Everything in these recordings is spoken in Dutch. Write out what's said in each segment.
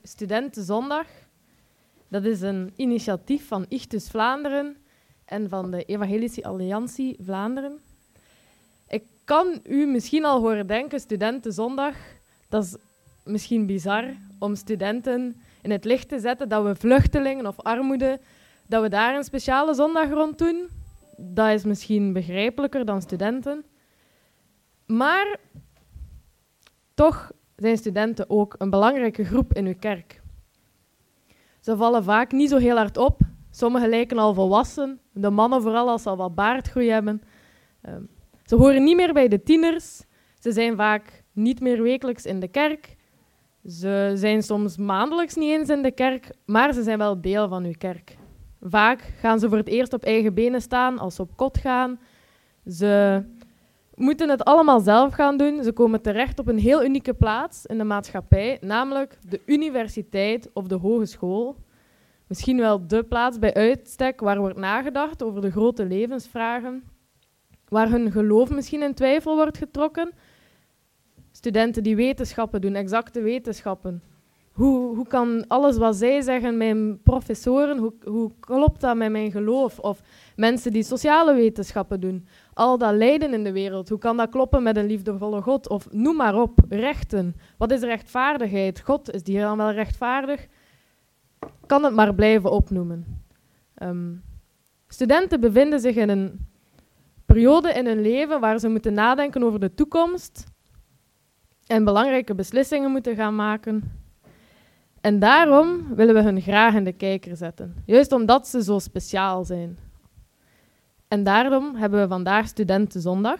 Studentenzondag. Dat is een initiatief van Ichthus Vlaanderen en van de Evangelische Alliantie Vlaanderen. Ik kan u misschien al horen denken, Studentenzondag, dat is misschien bizar om studenten in het licht te zetten dat we vluchtelingen of armoede, dat we daar een speciale zondag rond doen. Dat is misschien begrijpelijker dan studenten. Maar toch zijn studenten ook een belangrijke groep in uw kerk. Ze vallen vaak niet zo heel hard op. Sommigen lijken al volwassen, de mannen vooral als ze al wat baardgroei hebben. Ze horen niet meer bij de tieners. Ze zijn vaak niet meer wekelijks in de kerk. Ze zijn soms maandelijks niet eens in de kerk, maar ze zijn wel deel van uw kerk. Vaak gaan ze voor het eerst op eigen benen staan als ze op kot gaan. Ze moeten het allemaal zelf gaan doen. Ze komen terecht op een heel unieke plaats in de maatschappij, namelijk de universiteit of de hogeschool. Misschien wel de plaats bij uitstek waar wordt nagedacht over de grote levensvragen, waar hun geloof misschien in twijfel wordt getrokken. Studenten die wetenschappen doen, exacte wetenschappen. Hoe kan alles wat zij zeggen, mijn professoren, hoe klopt dat met mijn geloof? Of mensen die sociale wetenschappen doen, al dat lijden in de wereld, hoe kan dat kloppen met een liefdevolle God? Of noem maar op, rechten. Wat is rechtvaardigheid? God, is die dan wel rechtvaardig? Kan het maar blijven opnoemen. Studenten bevinden zich in een periode in hun leven waar ze moeten nadenken over de toekomst en belangrijke beslissingen moeten gaan maken. En daarom willen we hun graag in de kijker zetten. Juist omdat ze zo speciaal zijn. En daarom hebben we vandaag Studentenzondag.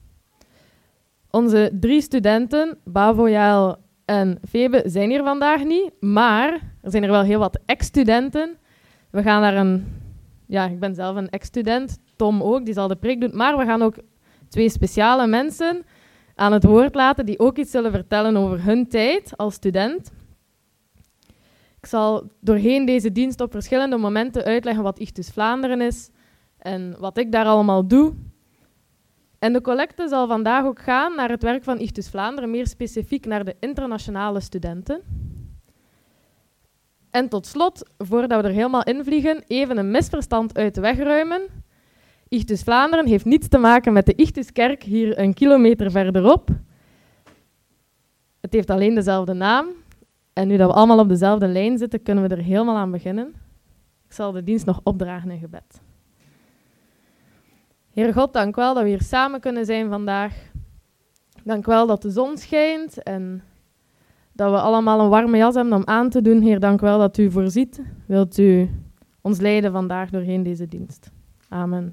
Onze 3 studenten, Bavo, Jael en Febe, zijn hier vandaag niet. Maar er zijn er wel heel wat ex-studenten. We gaan naar ik ben zelf een ex-student. Tom ook, die zal de preek doen. Maar we gaan ook 2 speciale mensen aan het woord laten die ook iets zullen vertellen over hun tijd als student. Ik zal doorheen deze dienst op verschillende momenten uitleggen wat Ichthus Vlaanderen is en wat ik daar allemaal doe. En de collecte zal vandaag ook gaan naar het werk van Ichthus Vlaanderen, meer specifiek naar de internationale studenten. En tot slot, voordat we er helemaal in vliegen, even een misverstand uit de weg ruimen. Ichthus Vlaanderen heeft niets te maken met de Ichthuskerk hier een kilometer verderop. Het heeft alleen dezelfde naam. En nu dat we allemaal op dezelfde lijn zitten, kunnen we er helemaal aan beginnen. Ik zal de dienst nog opdragen in gebed. Heer God, dank wel dat we hier samen kunnen zijn vandaag. Dank wel dat de zon schijnt en dat we allemaal een warme jas hebben om aan te doen. Heer, dank wel dat u voorziet. Wilt u ons leiden vandaag doorheen deze dienst. Amen.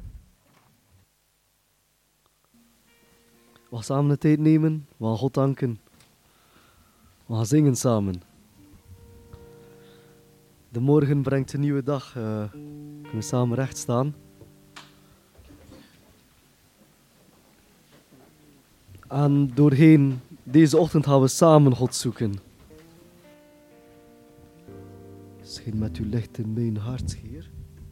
We gaan samen de tijd nemen, we gaan God danken. We gaan zingen samen. De morgen brengt een nieuwe dag. Kunnen we samen recht staan. En doorheen deze ochtend gaan we samen God zoeken. Schijn met uw licht in mijn hart, Heer.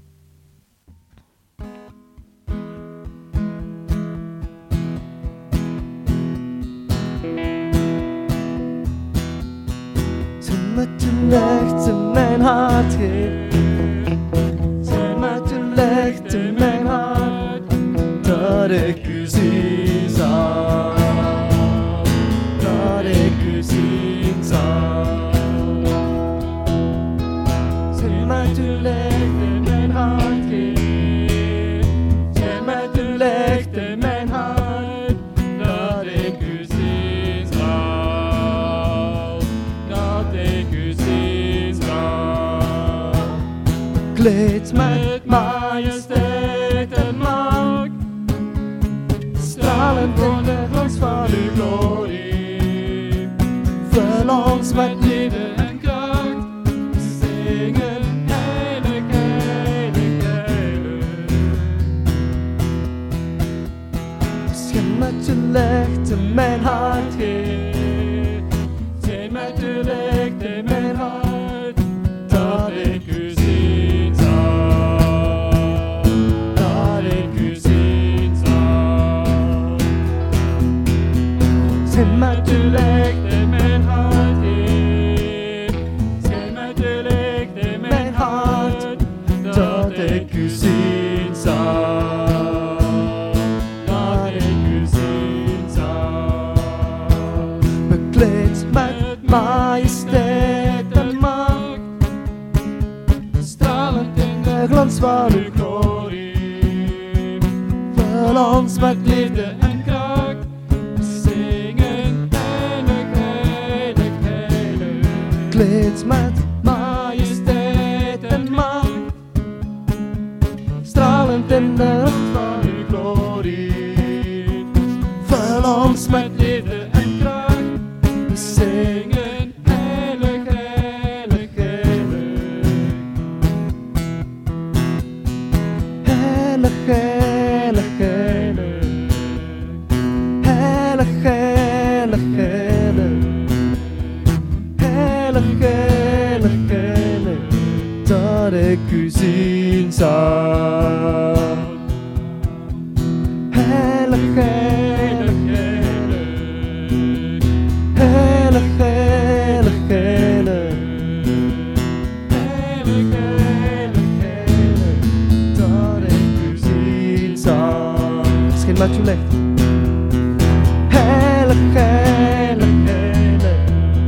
Met uw licht in mijn hart, Heer. Zijn met uw licht in mijn hart, dat ik u zien zal. Dat ik u zien zal. Zijn met uw licht in mijn hart, Heer. Zijn met uw licht in mijn hart, dat ik u zien zal. Dat ik u zien zal. Kleed met majesteit en macht, stralend in de glans van uw glorie. Vul ons met liefde en kracht, zingen heilig, heilig, heilig. Schijn met uw licht in mijn hart, Heer. Schijn met uw licht in mijn hart, dat ik u zien zal. Dat ik u zien zal. Schijn met uw licht in mijn hart, Heer. ons van uw glorie. Vul ons met liefde en kracht. We zingen heilig, heilig, heilig. Kleed met majesteit en macht. Stralend in de lucht van uw glorie. Vul ons met liefde en kracht. We zingen heilig, heilig, heilig. Heilig, heilig, heilig. Heilig, heilig, heilig. Heilig, heilig, heilig. Dat ik u zien zal. Heilig, heilig, heilig. Heilig, heilig, heilig. Heilig, heilig, heilig. Dat ik u zien zal. Misschien met uw licht. Heilig, heilig, heilig.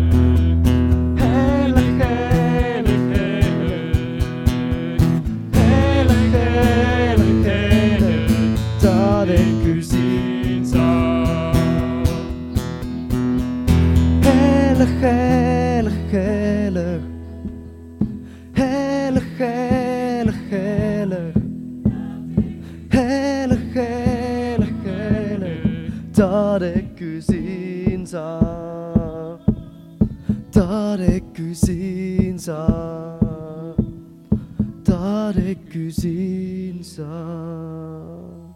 Heilig, heilig, heilig. Heilig, heilig, heilig. Dat ik u zien zal. Heilig, heilig, heilig. Heilig, heilig, heilig. Heilig, heilig, heilig. Dat ik u zien zal. Dat ik u zien zal. Dat ik u zien zal.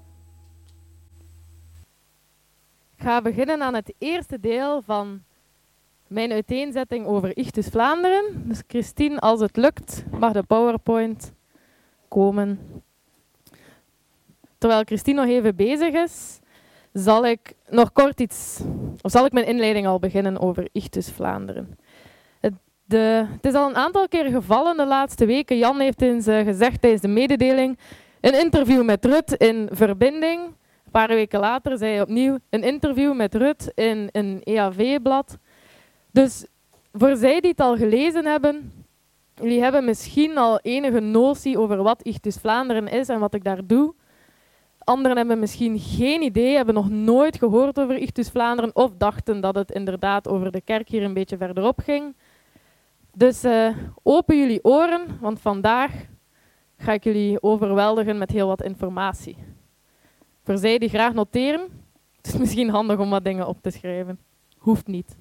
Ik ga beginnen aan het eerste deel van mijn uiteenzetting over Ichthus Vlaanderen. Dus Christine, als het lukt, mag de PowerPoint komen. Terwijl Christine nog even bezig is, zal ik mijn inleiding al beginnen over Ichthus Vlaanderen. Het is al een aantal keer gevallen de laatste weken. Jan heeft eens gezegd tijdens de mededeling, een interview met Rut in Verbinding. Een paar weken later zei hij opnieuw een interview met Rut in een EAV-blad. Dus voor zij die het al gelezen hebben, jullie hebben misschien al enige notie over wat Ichthus Vlaanderen is en wat ik daar doe. Anderen hebben misschien geen idee, hebben nog nooit gehoord over Ichthus Vlaanderen of dachten dat het inderdaad over de kerk hier een beetje verderop ging. Dus open jullie oren, want vandaag ga ik jullie overweldigen met heel wat informatie. Voor zij die graag noteren, het is misschien handig om wat dingen op te schrijven. Hoeft niet.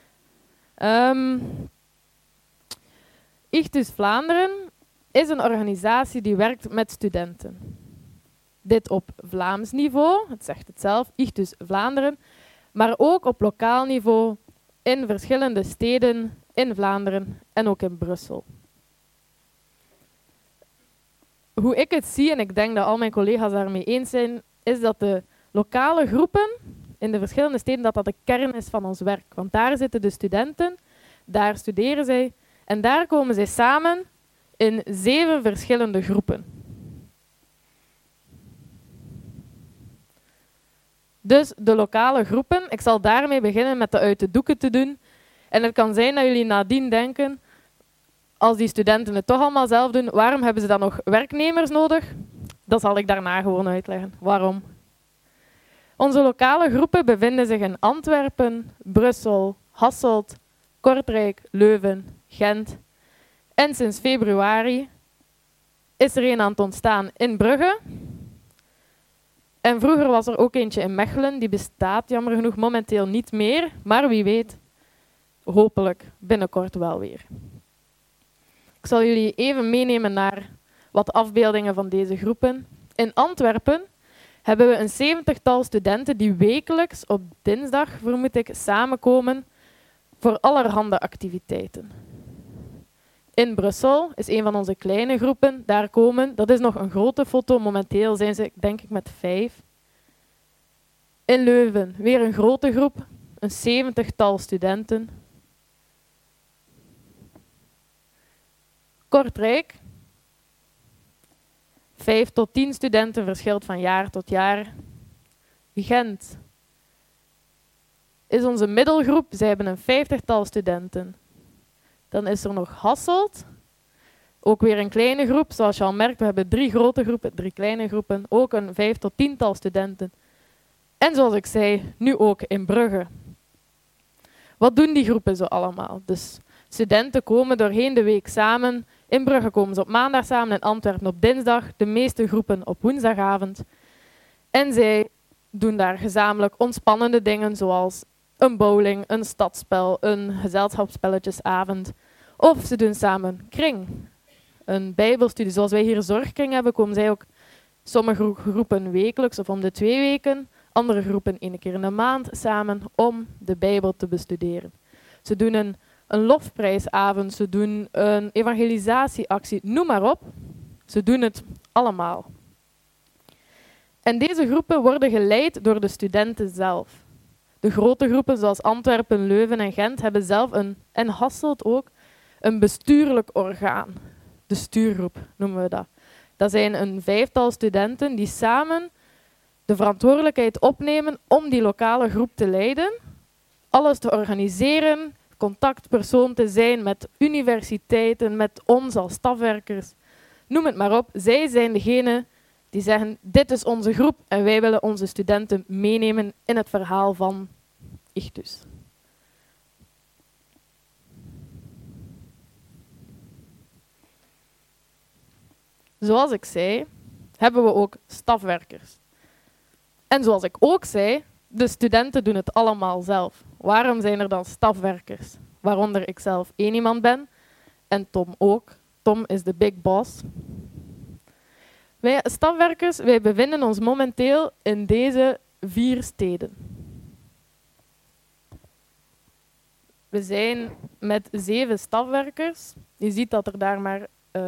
Ichthus Vlaanderen is een organisatie die werkt met studenten. Dit op Vlaams niveau, het zegt het zelf, Ichthus Vlaanderen, maar ook op lokaal niveau in verschillende steden in Vlaanderen en ook in Brussel. Hoe ik het zie, en ik denk dat al mijn collega's daarmee eens zijn, is dat de lokale groepen in de verschillende steden, dat de kern is van ons werk. Want daar zitten de studenten, daar studeren zij en daar komen zij samen in 7 verschillende groepen. Dus de lokale groepen, ik zal daarmee beginnen met de uit de doeken te doen. En het kan zijn dat jullie nadien denken, als die studenten het toch allemaal zelf doen, waarom hebben ze dan nog werknemers nodig? Dat zal ik daarna gewoon uitleggen. Waarom? Onze lokale groepen bevinden zich in Antwerpen, Brussel, Hasselt, Kortrijk, Leuven, Gent. En sinds februari is er een aan het ontstaan in Brugge. En vroeger was er ook eentje in Mechelen, die bestaat jammer genoeg momenteel niet meer, maar wie weet, hopelijk binnenkort wel weer. Ik zal jullie even meenemen naar wat afbeeldingen van deze groepen. In Antwerpen hebben we een 70-tal studenten die wekelijks op dinsdag, vermoed ik, samenkomen voor allerhande activiteiten. In Brussel is een van onze kleine groepen daar komen. Dat is nog een grote foto. Momenteel zijn ze, denk ik, met 5. In Leuven weer een grote groep, een 70-tal studenten. Kortrijk, 5 tot 10 studenten, verschilt van jaar tot jaar. Gent is onze middelgroep, zij hebben een 50-tal studenten. Dan is er nog Hasselt, Ook weer een kleine groep. Zoals je al merkt, we hebben 3 grote groepen, 3 kleine groepen. Ook een 5 tot 10-tal studenten. En zoals ik zei, nu ook in Brugge. Wat doen die groepen zo allemaal? Dus studenten komen doorheen de week samen. In Brugge komen ze op maandag samen, in Antwerpen op dinsdag. De meeste groepen op woensdagavond. En zij doen daar gezamenlijk ontspannende dingen zoals een bowling, een stadsspel, een gezelschapsspelletjesavond. Of ze doen samen kring. Een bijbelstudie. Zoals wij hier een zorgkring hebben, komen zij ook sommige groepen wekelijks of om de 2 weken. Andere groepen 1 keer in de maand samen om de Bijbel te bestuderen. Ze doen een lofprijsavond, ze doen een evangelisatieactie, noem maar op. Ze doen het allemaal. En deze groepen worden geleid door de studenten zelf. De grote groepen zoals Antwerpen, Leuven en Gent hebben zelf en Hasselt ook, een bestuurlijk orgaan. De stuurgroep noemen we dat. Dat zijn een 5-tal studenten die samen de verantwoordelijkheid opnemen om die lokale groep te leiden, alles te organiseren, contactpersoon te zijn met universiteiten, met ons als stafwerkers. Noem het maar op. Zij zijn degene die zeggen, dit is onze groep en wij willen onze studenten meenemen in het verhaal van Ichthus. Zoals ik zei, hebben we ook stafwerkers. En zoals ik ook zei, de studenten doen het allemaal zelf. Waarom zijn er dan stafwerkers? Waaronder ik zelf 1 iemand ben en Tom ook. Tom is de big boss. Wij stafwerkers, wij bevinden ons momenteel in deze 4 steden. We zijn met 7 stafwerkers. Je ziet dat er daar maar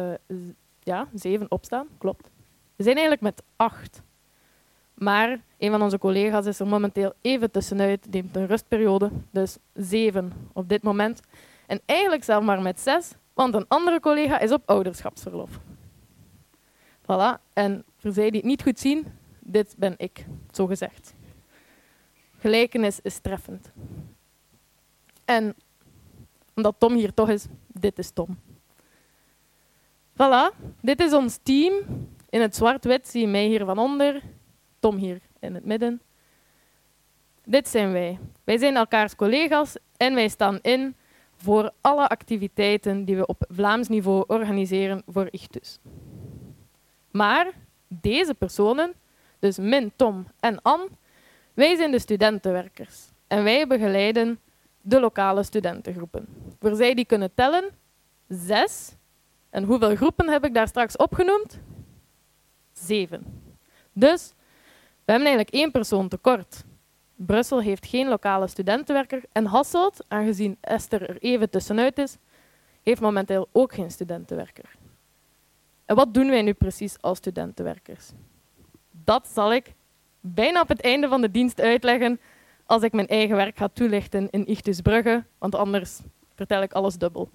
7 op staan, klopt. We zijn eigenlijk met 8. Maar een van onze collega's is er momenteel even tussenuit, neemt een rustperiode, dus 7 op dit moment. En eigenlijk zelf maar met 6, want een andere collega is op ouderschapsverlof. Voilà, en voor zij die het niet goed zien, dit ben ik, zo gezegd. Gelijkenis is treffend. En omdat Tom hier toch is, dit is Tom. Voilà, dit is ons team. In het zwart-wit zie je mij hier van onder, Tom hier in het midden. Dit zijn wij. Wij zijn elkaars collega's en wij staan in voor alle activiteiten die we op Vlaams niveau organiseren voor Ichthus. Maar deze personen, dus Min, Tom en Anne, wij zijn de studentenwerkers. En wij begeleiden de lokale studentengroepen. Voor zij die kunnen tellen, 6. En hoeveel groepen heb ik daar straks opgenoemd? 7. Dus we hebben eigenlijk 1 persoon tekort. Brussel heeft geen lokale studentenwerker en Hasselt, aangezien Esther er even tussenuit is, heeft momenteel ook geen studentenwerker. En wat doen wij nu precies als studentenwerkers? Dat zal ik bijna op het einde van de dienst uitleggen als ik mijn eigen werk ga toelichten in Ichthus Brugge, want anders vertel ik alles dubbel.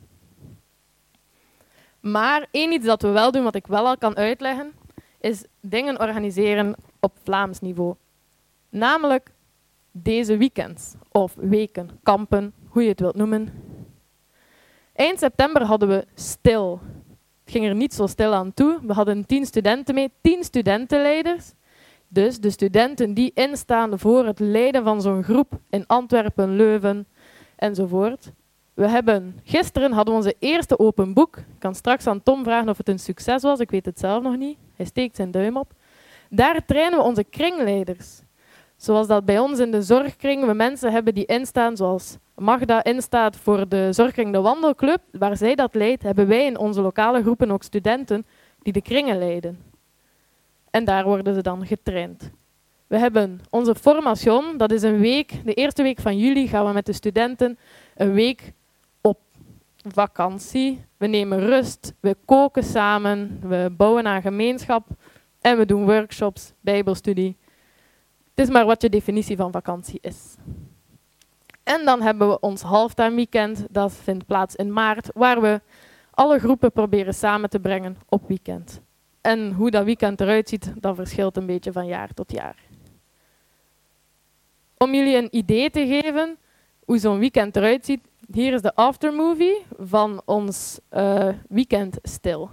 Maar één iets dat we wel doen, wat ik wel al kan uitleggen, is dingen organiseren op Vlaams niveau. Namelijk deze weekends of weken, kampen, hoe je het wilt noemen. Eind september hadden we stil. Het ging er niet zo stil aan toe. We hadden 10 studenten mee, 10 studentenleiders. Dus de studenten die instaan voor het leiden van zo'n groep in Antwerpen, Leuven enzovoort. Gisteren hadden we onze eerste open boek. Ik kan straks aan Tom vragen of het een succes was. Ik weet het zelf nog niet. Hij steekt zijn duim op. Daar trainen we onze kringleiders. Zoals dat bij ons in de zorgkring we mensen hebben die instaan, zoals Magda instaat voor de zorgkring De Wandelclub. Waar zij dat leidt, hebben wij in onze lokale groepen ook studenten die de kringen leiden. En daar worden ze dan getraind. We hebben onze formation, dat is een week. De eerste week van juli gaan we met de studenten een week op vakantie. We nemen rust, we koken samen, we bouwen aan gemeenschap en we doen workshops, bijbelstudie. Het is maar wat je definitie van vakantie is. En dan hebben we ons halftime weekend, dat vindt plaats in maart, waar we alle groepen proberen samen te brengen op weekend. En hoe dat weekend eruit ziet, dat verschilt een beetje van jaar tot jaar. Om jullie een idee te geven, hoe zo'n weekend eruit ziet. Hier is de aftermovie van ons weekend stil.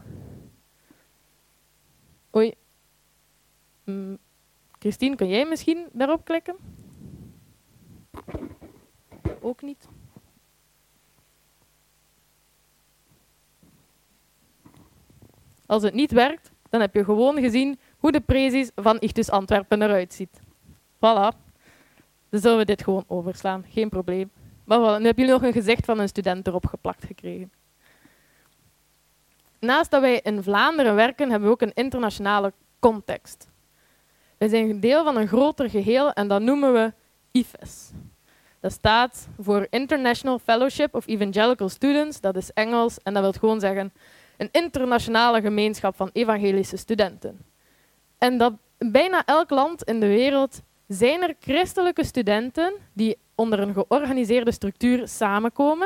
Oei. Christine, kun jij misschien daarop klikken? Ook niet. Als het niet werkt, dan heb je gewoon gezien hoe de prezis van Ichthus Antwerpen eruit ziet. Voilà. Dan zullen we dit gewoon overslaan. Geen probleem. Maar voilà, nu hebben jullie nog een gezicht van een student erop geplakt gekregen. Naast dat wij in Vlaanderen werken, hebben we ook een internationale context. Wij zijn deel van een groter geheel en dat noemen we IFES. Dat staat voor International Fellowship of Evangelical Students. Dat is Engels en dat wil gewoon zeggen een internationale gemeenschap van evangelische studenten. En dat bijna elk land in de wereld zijn er christelijke studenten die onder een georganiseerde structuur samenkomen.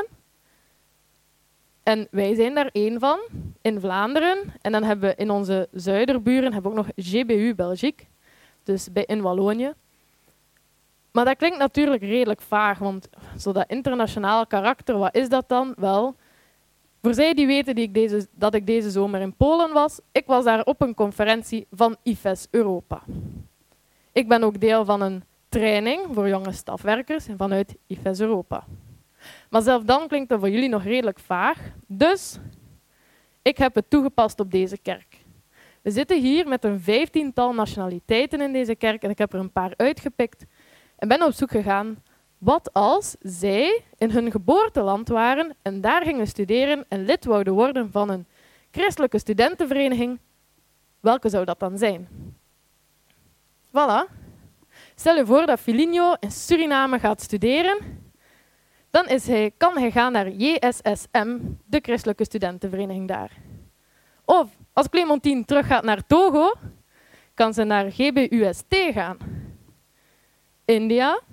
En wij zijn daar één van, in Vlaanderen. En dan hebben we in onze zuiderburen hebben we ook nog GBU Belgique, dus in Wallonië. Maar dat klinkt natuurlijk redelijk vaag, want zo dat internationaal karakter, wat is dat dan? Wel, voor zij die weten dat ik deze zomer in Polen was, ik was daar op een conferentie van IFES Europa. Ik ben ook deel van een training voor jonge stafwerkers vanuit IFES Europa. Maar zelfs dan klinkt dat voor jullie nog redelijk vaag. Dus ik heb het toegepast op deze kerk. We zitten hier met een 15-tal nationaliteiten in deze kerk en ik heb er een paar uitgepikt en ben op zoek gegaan wat als zij in hun geboorteland waren en daar gingen studeren en lid wouden worden van een christelijke studentenvereniging. Welke zou dat dan zijn? Voilà. Stel je voor dat Filinho in Suriname gaat studeren. Dan kan hij gaan naar JSSM, de christelijke studentenvereniging daar. Of als Clementine teruggaat naar Togo, kan ze naar GBUST gaan. India,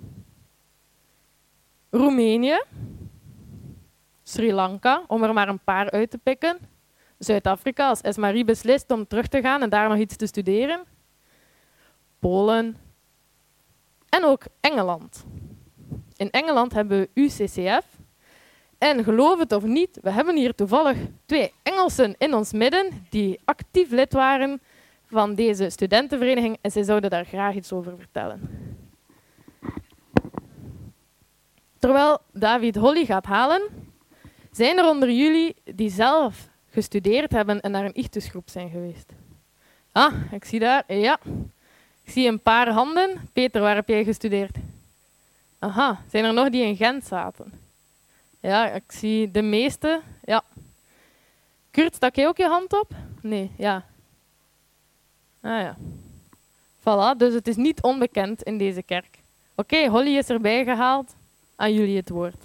Roemenië, Sri Lanka, om er maar een paar uit te pikken. Zuid-Afrika, als Esmarie beslist om terug te gaan en daar nog iets te studeren. Polen en ook Engeland. In Engeland hebben we UCCF. En geloof het of niet, we hebben hier toevallig 2 Engelsen in ons midden die actief lid waren van deze studentenvereniging en zij zouden daar graag iets over vertellen. Terwijl David Holly gaat halen, zijn er onder jullie die zelf gestudeerd hebben en naar een Ichthusgroep zijn geweest? Ah, ik zie daar, ja. Ik zie een paar handen. Peter, waar heb jij gestudeerd? Aha, zijn er nog die in Gent zaten? Ja, ik zie de meeste. Ja. Kurt, stak jij ook je hand op? Nee, ja. Ah ja. Voilà, dus het is niet onbekend in deze kerk. Oké, Holly is erbij gehaald. Aan jullie het woord.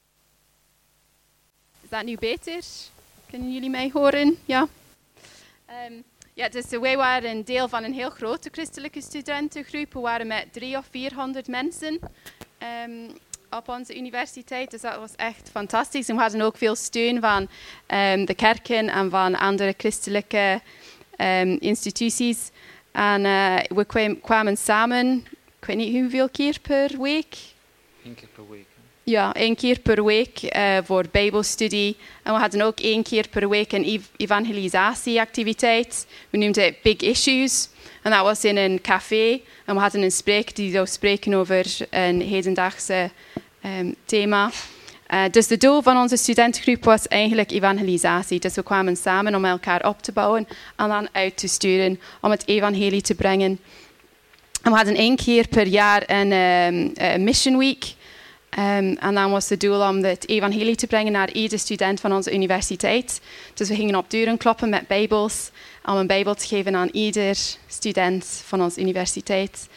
Is dat nu beter? Kunnen jullie mij horen? Ja. Ja, dus wij waren een deel van een heel grote christelijke studentengroep. We waren met 300 of 400 mensen op onze universiteit. Dus dat was echt fantastisch. En we hadden ook veel steun van de kerken en van andere christelijke instituties. En we kwamen samen, ik weet niet hoeveel keer per week. 1 keer per week. Ja, 1 keer per week voor bijbelstudie. En we hadden ook 1 keer per week een evangelisatieactiviteit. We noemden het Big Issues. En dat was in een café. En we hadden een spreker die zou spreken over een hedendaagse thema. Dus de doel van onze studentengroep was eigenlijk evangelisatie. Dus we kwamen samen om elkaar op te bouwen en dan uit te sturen om het evangelie te brengen. En we hadden 1 keer per jaar een Mission Week. En dan was het doel om het evangelie te brengen naar iedere student van onze universiteit. Dus we gingen op deuren kloppen met bijbels, om een bijbel te geven aan ieder student van onze universiteit.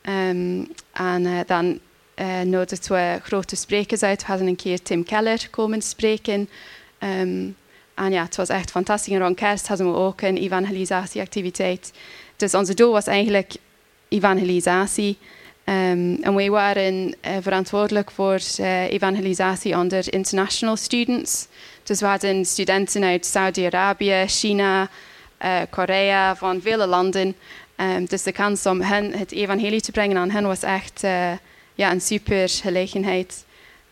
Dan nodigden we grote sprekers uit. We hadden een keer Tim Keller komen spreken. En ja, het was echt fantastisch. En rond kerst hadden we ook een evangelisatieactiviteit. Dus ons doel was eigenlijk evangelisatie. En wij waren verantwoordelijk voor evangelisatie onder international students. Dus we hadden studenten uit Saudi-Arabië, China, Korea, van vele landen. Dus de kans om hen het evangelie te brengen aan hen was echt een super gelegenheid.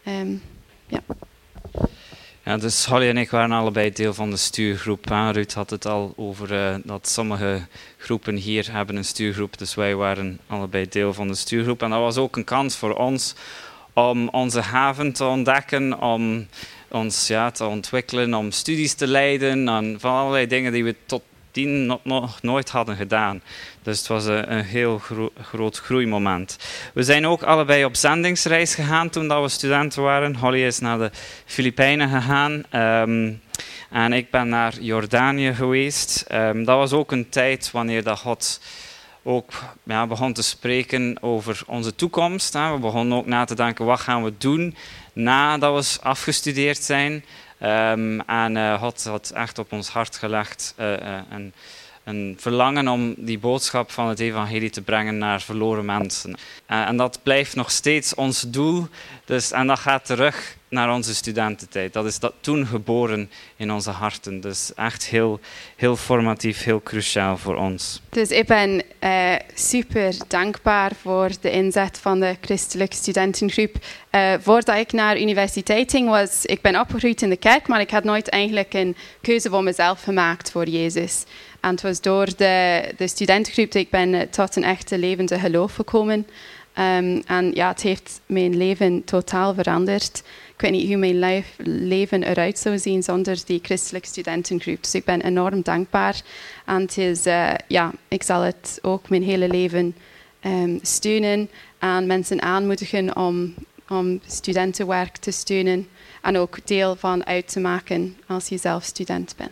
Ja. Ja, dus Holly en ik waren allebei deel van de stuurgroep. Ruud had het al over dat sommige groepen hier hebben een stuurgroep. Dus wij waren allebei deel van de stuurgroep. En dat was ook een kans voor ons om onze haven te ontdekken, om ons te ontwikkelen, om studies te leiden en van allerlei dingen die we tot die nog nooit hadden gedaan. Dus het was een heel groot groeimoment. We zijn ook allebei op zendingsreis gegaan toen dat we studenten waren. Holly is naar de Filipijnen gegaan en ik ben naar Jordanië geweest. Dat was ook een tijd wanneer dat God ook begon te spreken over onze toekomst. We begonnen ook na te denken, wat gaan we doen nadat we afgestudeerd zijn. En God had echt op ons hart gelegd een verlangen om die boodschap van het evangelie te brengen naar verloren mensen. En dat blijft nog steeds ons doel. En dat gaat terug naar onze studententijd. Dat is toen geboren in onze harten. Dus echt heel, heel formatief, heel cruciaal voor ons. Dus ik ben super dankbaar voor de inzet van de christelijke studentengroep. Voordat ik naar universiteit ging, ik ben opgegroeid in de kerk, maar ik had nooit eigenlijk een keuze voor mezelf gemaakt voor Jezus. En het was door de studentengroep dat ik ben tot een echte levende geloof gekomen. En ja, het heeft mijn leven totaal veranderd. Ik weet niet hoe mijn leven eruit zou zien zonder die christelijke studentengroep. Dus ik ben enorm dankbaar. En het is, ik zal het ook mijn hele leven steunen en mensen aanmoedigen om studentenwerk te steunen en ook deel van uit te maken als je zelf student bent.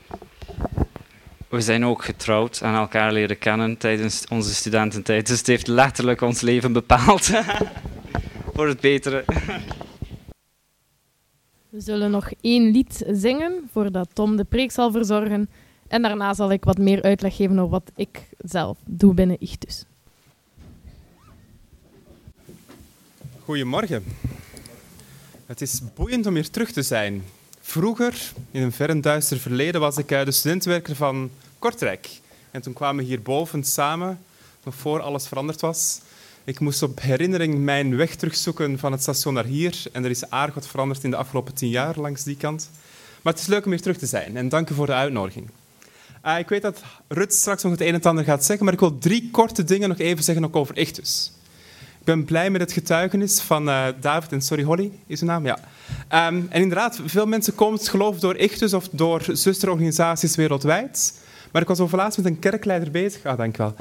We zijn ook getrouwd en elkaar leren kennen tijdens onze studententijd. Dus het heeft letterlijk ons leven bepaald. Voor het betere. We zullen nog 1 lied zingen voordat Tom de preek zal verzorgen. En daarna zal ik wat meer uitleg geven over wat ik zelf doe binnen Ichthus. Goedemorgen. Het is boeiend om hier terug te zijn. Vroeger, in een ver en duister verleden, was ik de studentenwerker van Kortrijk. En toen kwamen we hierboven samen, nog voor alles veranderd was. Ik moest op herinnering mijn weg terugzoeken van het station naar hier. En er is aardig wat veranderd in de afgelopen 10 jaar langs die kant. Maar het is leuk om hier terug te zijn. En dank u voor de uitnodiging. Ik weet dat Ruud straks nog het een en ander gaat zeggen, maar ik wil 3 korte dingen nog even zeggen ook over Ichthus. Ik ben blij met het getuigenis van David en Holly is uw naam, ja. En inderdaad, veel mensen komen het geloof door Ichthus of door zusterorganisaties wereldwijd. Maar ik was overlaatst met een kerkleider bezig, dank wel,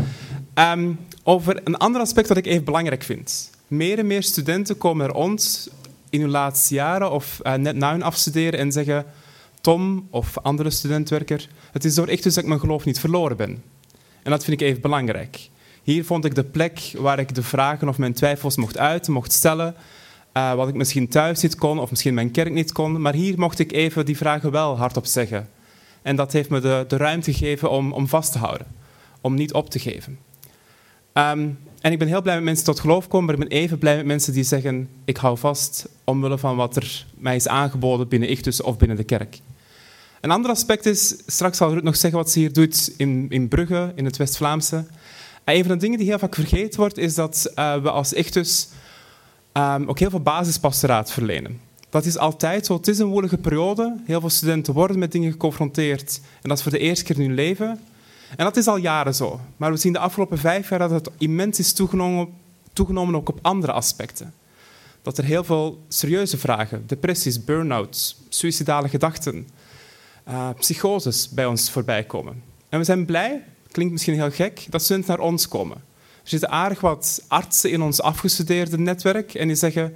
over een ander aspect dat ik even belangrijk vind. Meer en meer studenten komen naar ons in hun laatste jaren of net na hun afstuderen en zeggen, Tom of andere studentwerker, het is door Ichthus dat ik mijn geloof niet verloren ben. En dat vind ik even belangrijk. Hier vond ik de plek waar ik de vragen of mijn twijfels mocht uiten, mocht stellen. Wat ik misschien thuis niet kon of misschien mijn kerk niet kon. Maar hier mocht ik even die vragen wel hardop zeggen. En dat heeft me de ruimte gegeven om vast te houden. Om niet op te geven. En ik ben heel blij met mensen tot geloof komen. Maar ik ben even blij met mensen die zeggen, ik hou vast omwille van wat er mij is aangeboden binnen Ichthus of binnen de kerk. Een ander aspect is, straks zal Ruud nog zeggen wat ze hier doet in Brugge, in het West-Vlaamse. Een van de dingen die heel vaak vergeten wordt, is dat we als Ichthus ook heel veel basispastoraat verlenen. Dat is altijd zo. Het is een woelige periode. Heel veel studenten worden met dingen geconfronteerd. En dat is voor de eerste keer in hun leven. En dat is al jaren zo. Maar we zien de afgelopen 5 jaar dat het immens is toegenomen ook op andere aspecten. Dat er heel veel serieuze vragen, depressies, burn-outs, suïcidale gedachten, psychoses bij ons voorbij komen. En we zijn blij, klinkt misschien heel gek, dat studenten naar ons komen. Er zitten aardig wat artsen in ons afgestudeerde netwerk en die zeggen,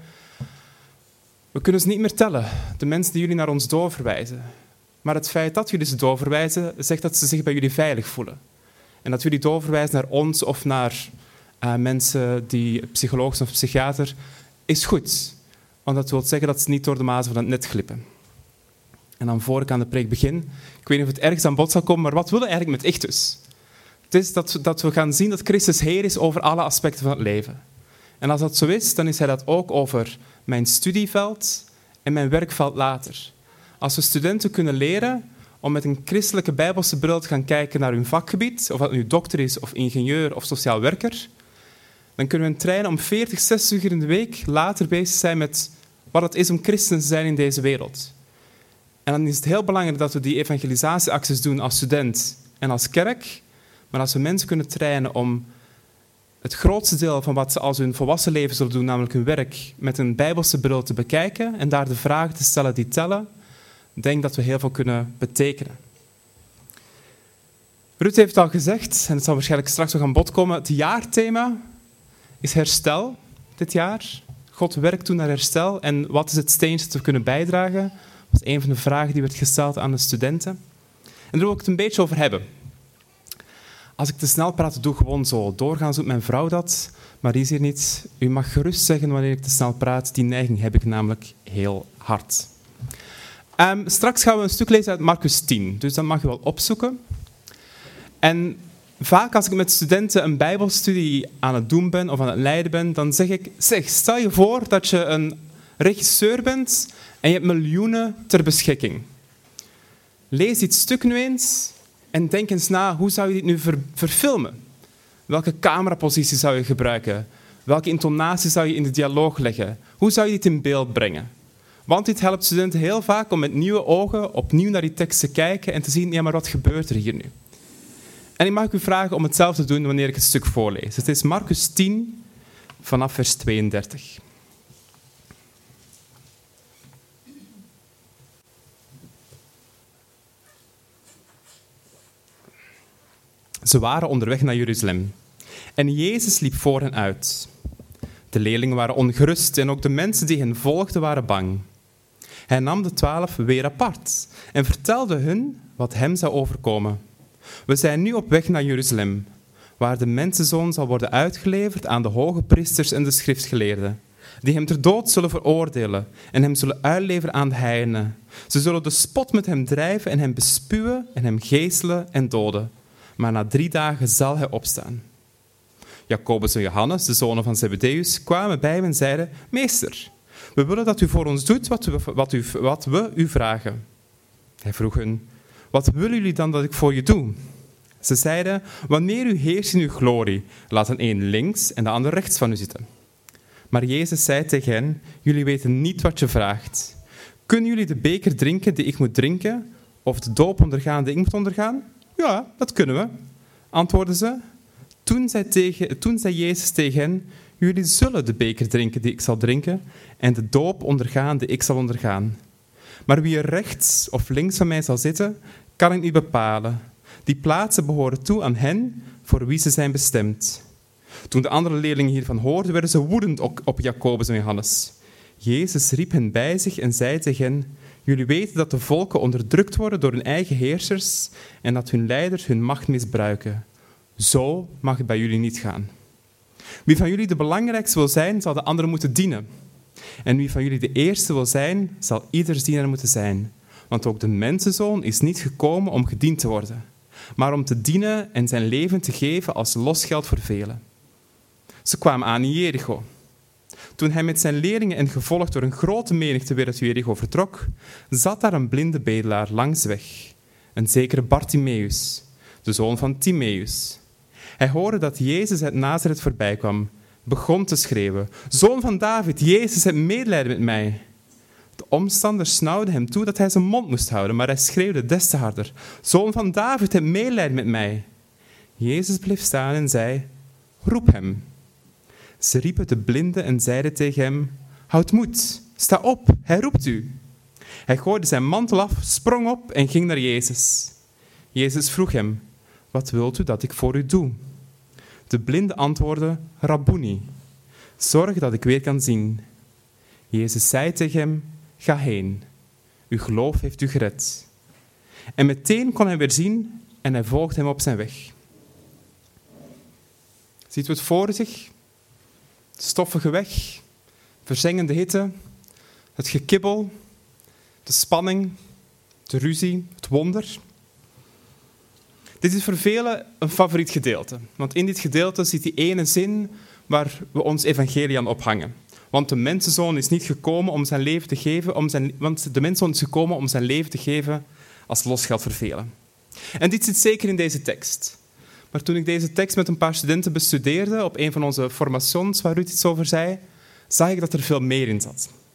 we kunnen ze niet meer tellen, de mensen die jullie naar ons doorverwijzen. Maar het feit dat jullie ze doorverwijzen, zegt dat ze zich bij jullie veilig voelen. En dat jullie doorverwijzen naar ons of naar mensen die psycholoog of psychiater, is goed. Want dat wil zeggen dat ze niet door de mazen van het net glippen. En dan voor ik aan de preek begin, ik weet niet of het ergens aan bod zal komen, maar wat willen we eigenlijk met Ichthus? Het is dat we gaan zien dat Christus Heer is over alle aspecten van het leven. En als dat zo is, dan is hij dat ook over mijn studieveld en mijn werkveld later. Als we studenten kunnen leren om met een christelijke bijbelse bril te gaan kijken naar hun vakgebied, of dat nu dokter is, of ingenieur, of sociaal werker, dan kunnen we trainen om 40, 60 uur in de week later bezig zijn met wat het is om christen te zijn in deze wereld. En dan is het heel belangrijk dat we die evangelisatieacties doen als student en als kerk, maar als we mensen kunnen trainen om het grootste deel van wat ze als hun volwassen leven zullen doen, namelijk hun werk, met een bijbelse bril te bekijken en daar de vragen te stellen die tellen, denk dat we heel veel kunnen betekenen. Ruud heeft al gezegd, en het zal waarschijnlijk straks nog aan bod komen, het jaarthema is herstel dit jaar. God werkt toe naar herstel en wat is het steentje dat we kunnen bijdragen? Dat was een van de vragen die werd gesteld aan de studenten. En daar wil ik het een beetje over hebben. Als ik te snel praat, doe gewoon zo. Doorgaans doet mijn vrouw dat, maar die is hier niet. U mag gerust zeggen wanneer ik te snel praat. Die neiging heb ik namelijk heel hard. Straks gaan we een stuk lezen uit Marcus 10, dus dat mag je wel opzoeken. En vaak als ik met studenten een bijbelstudie aan het doen ben of aan het leiden ben, dan zeg ik, stel je voor dat je een regisseur bent en je hebt miljoenen ter beschikking. Lees dit stuk nu eens en denk eens na, hoe zou je dit nu verfilmen? Welke camerapositie zou je gebruiken? Welke intonatie zou je in de dialoog leggen? Hoe zou je dit in beeld brengen? Want dit helpt studenten heel vaak om met nieuwe ogen opnieuw naar die tekst te kijken en te zien, ja, maar wat gebeurt er hier nu? En ik mag u vragen om hetzelfde te doen wanneer ik het stuk voorlees. Het is Marcus 10, vanaf vers 32. Ze waren onderweg naar Jeruzalem. En Jezus liep voor hen uit. De leerlingen waren ongerust en ook de mensen die hen volgden waren bang. Hij nam de 12 weer apart en vertelde hun wat hem zou overkomen. We zijn nu op weg naar Jeruzalem, waar de mensenzoon zal worden uitgeleverd aan de hoge priesters en de schriftgeleerden, die hem ter dood zullen veroordelen en hem zullen uitleveren aan de heidenen. Ze zullen de spot met hem drijven en hem bespuwen en hem geeselen en doden. Maar na 3 dagen zal hij opstaan. Jacobus en Johannes, de zonen van Zebedeus, kwamen bij hem en zeiden, Meester, we willen dat u voor ons doet wat we u vragen. Hij vroeg hen, wat willen jullie dan dat ik voor je doe? Ze zeiden, wanneer u heerst in uw glorie, laat een links en de ander rechts van u zitten. Maar Jezus zei tegen hen, jullie weten niet wat je vraagt. Kunnen jullie de beker drinken die ik moet drinken, of de doop ondergaan die ik moet ondergaan? Ja, dat kunnen we, antwoordden ze. Toen zei Jezus tegen hen, jullie zullen de beker drinken die ik zal drinken en de doop ondergaan die ik zal ondergaan. Maar wie er rechts of links van mij zal zitten, kan ik niet bepalen. Die plaatsen behoren toe aan hen voor wie ze zijn bestemd. Toen de andere leerlingen hiervan hoorden, werden ze woedend op Jacobus en Johannes. Jezus riep hen bij zich en zei tegen hen, jullie weten dat de volken onderdrukt worden door hun eigen heersers en dat hun leiders hun macht misbruiken. Zo mag het bij jullie niet gaan. Wie van jullie de belangrijkste wil zijn, zal de anderen moeten dienen. En wie van jullie de eerste wil zijn, zal ieders dienaar moeten zijn. Want ook de mensenzoon is niet gekomen om gediend te worden, maar om te dienen en zijn leven te geven als losgeld voor velen. Ze kwamen aan in Jericho. Toen hij met zijn leerlingen en gevolgd door een grote menigte weer uit Jericho vertrok, zat daar een blinde bedelaar langs de weg, een zekere Bartimeus, de zoon van Timeus. Hij hoorde dat Jezus uit Nazareth voorbij kwam, begon te schreeuwen, Zoon van David, Jezus, heb medelijden met mij. De omstanders snauwden hem toe dat hij zijn mond moest houden, maar hij schreeuwde des te harder, Zoon van David, heb medelijden met mij. Jezus bleef staan en zei, roep hem. Ze riepen de blinde en zeiden tegen hem, houd moed, sta op, hij roept u. Hij gooide zijn mantel af, sprong op en ging naar Jezus. Jezus vroeg hem, wat wilt u dat ik voor u doe? De blinde antwoordde, Rabboni, zorg dat ik weer kan zien. Jezus zei tegen hem, ga heen, uw geloof heeft u gered. En meteen kon hij weer zien en hij volgde hem op zijn weg. Ziet u het voor zich? De stoffige weg, verzengende hitte, het gekibbel, de spanning, de ruzie, het wonder. Dit is voor velen een favoriet gedeelte, want in dit gedeelte zit die ene zin waar we ons evangelie aan ophangen. Want de mensenzoon is niet gekomen om zijn leven te geven, want de mensenzoon is gekomen om zijn leven te geven als losgeld voor velen. En dit zit zeker in deze tekst. Maar toen ik deze tekst met een paar studenten bestudeerde op een van onze formations waar Ruud iets over zei, zag ik dat er veel meer in zat.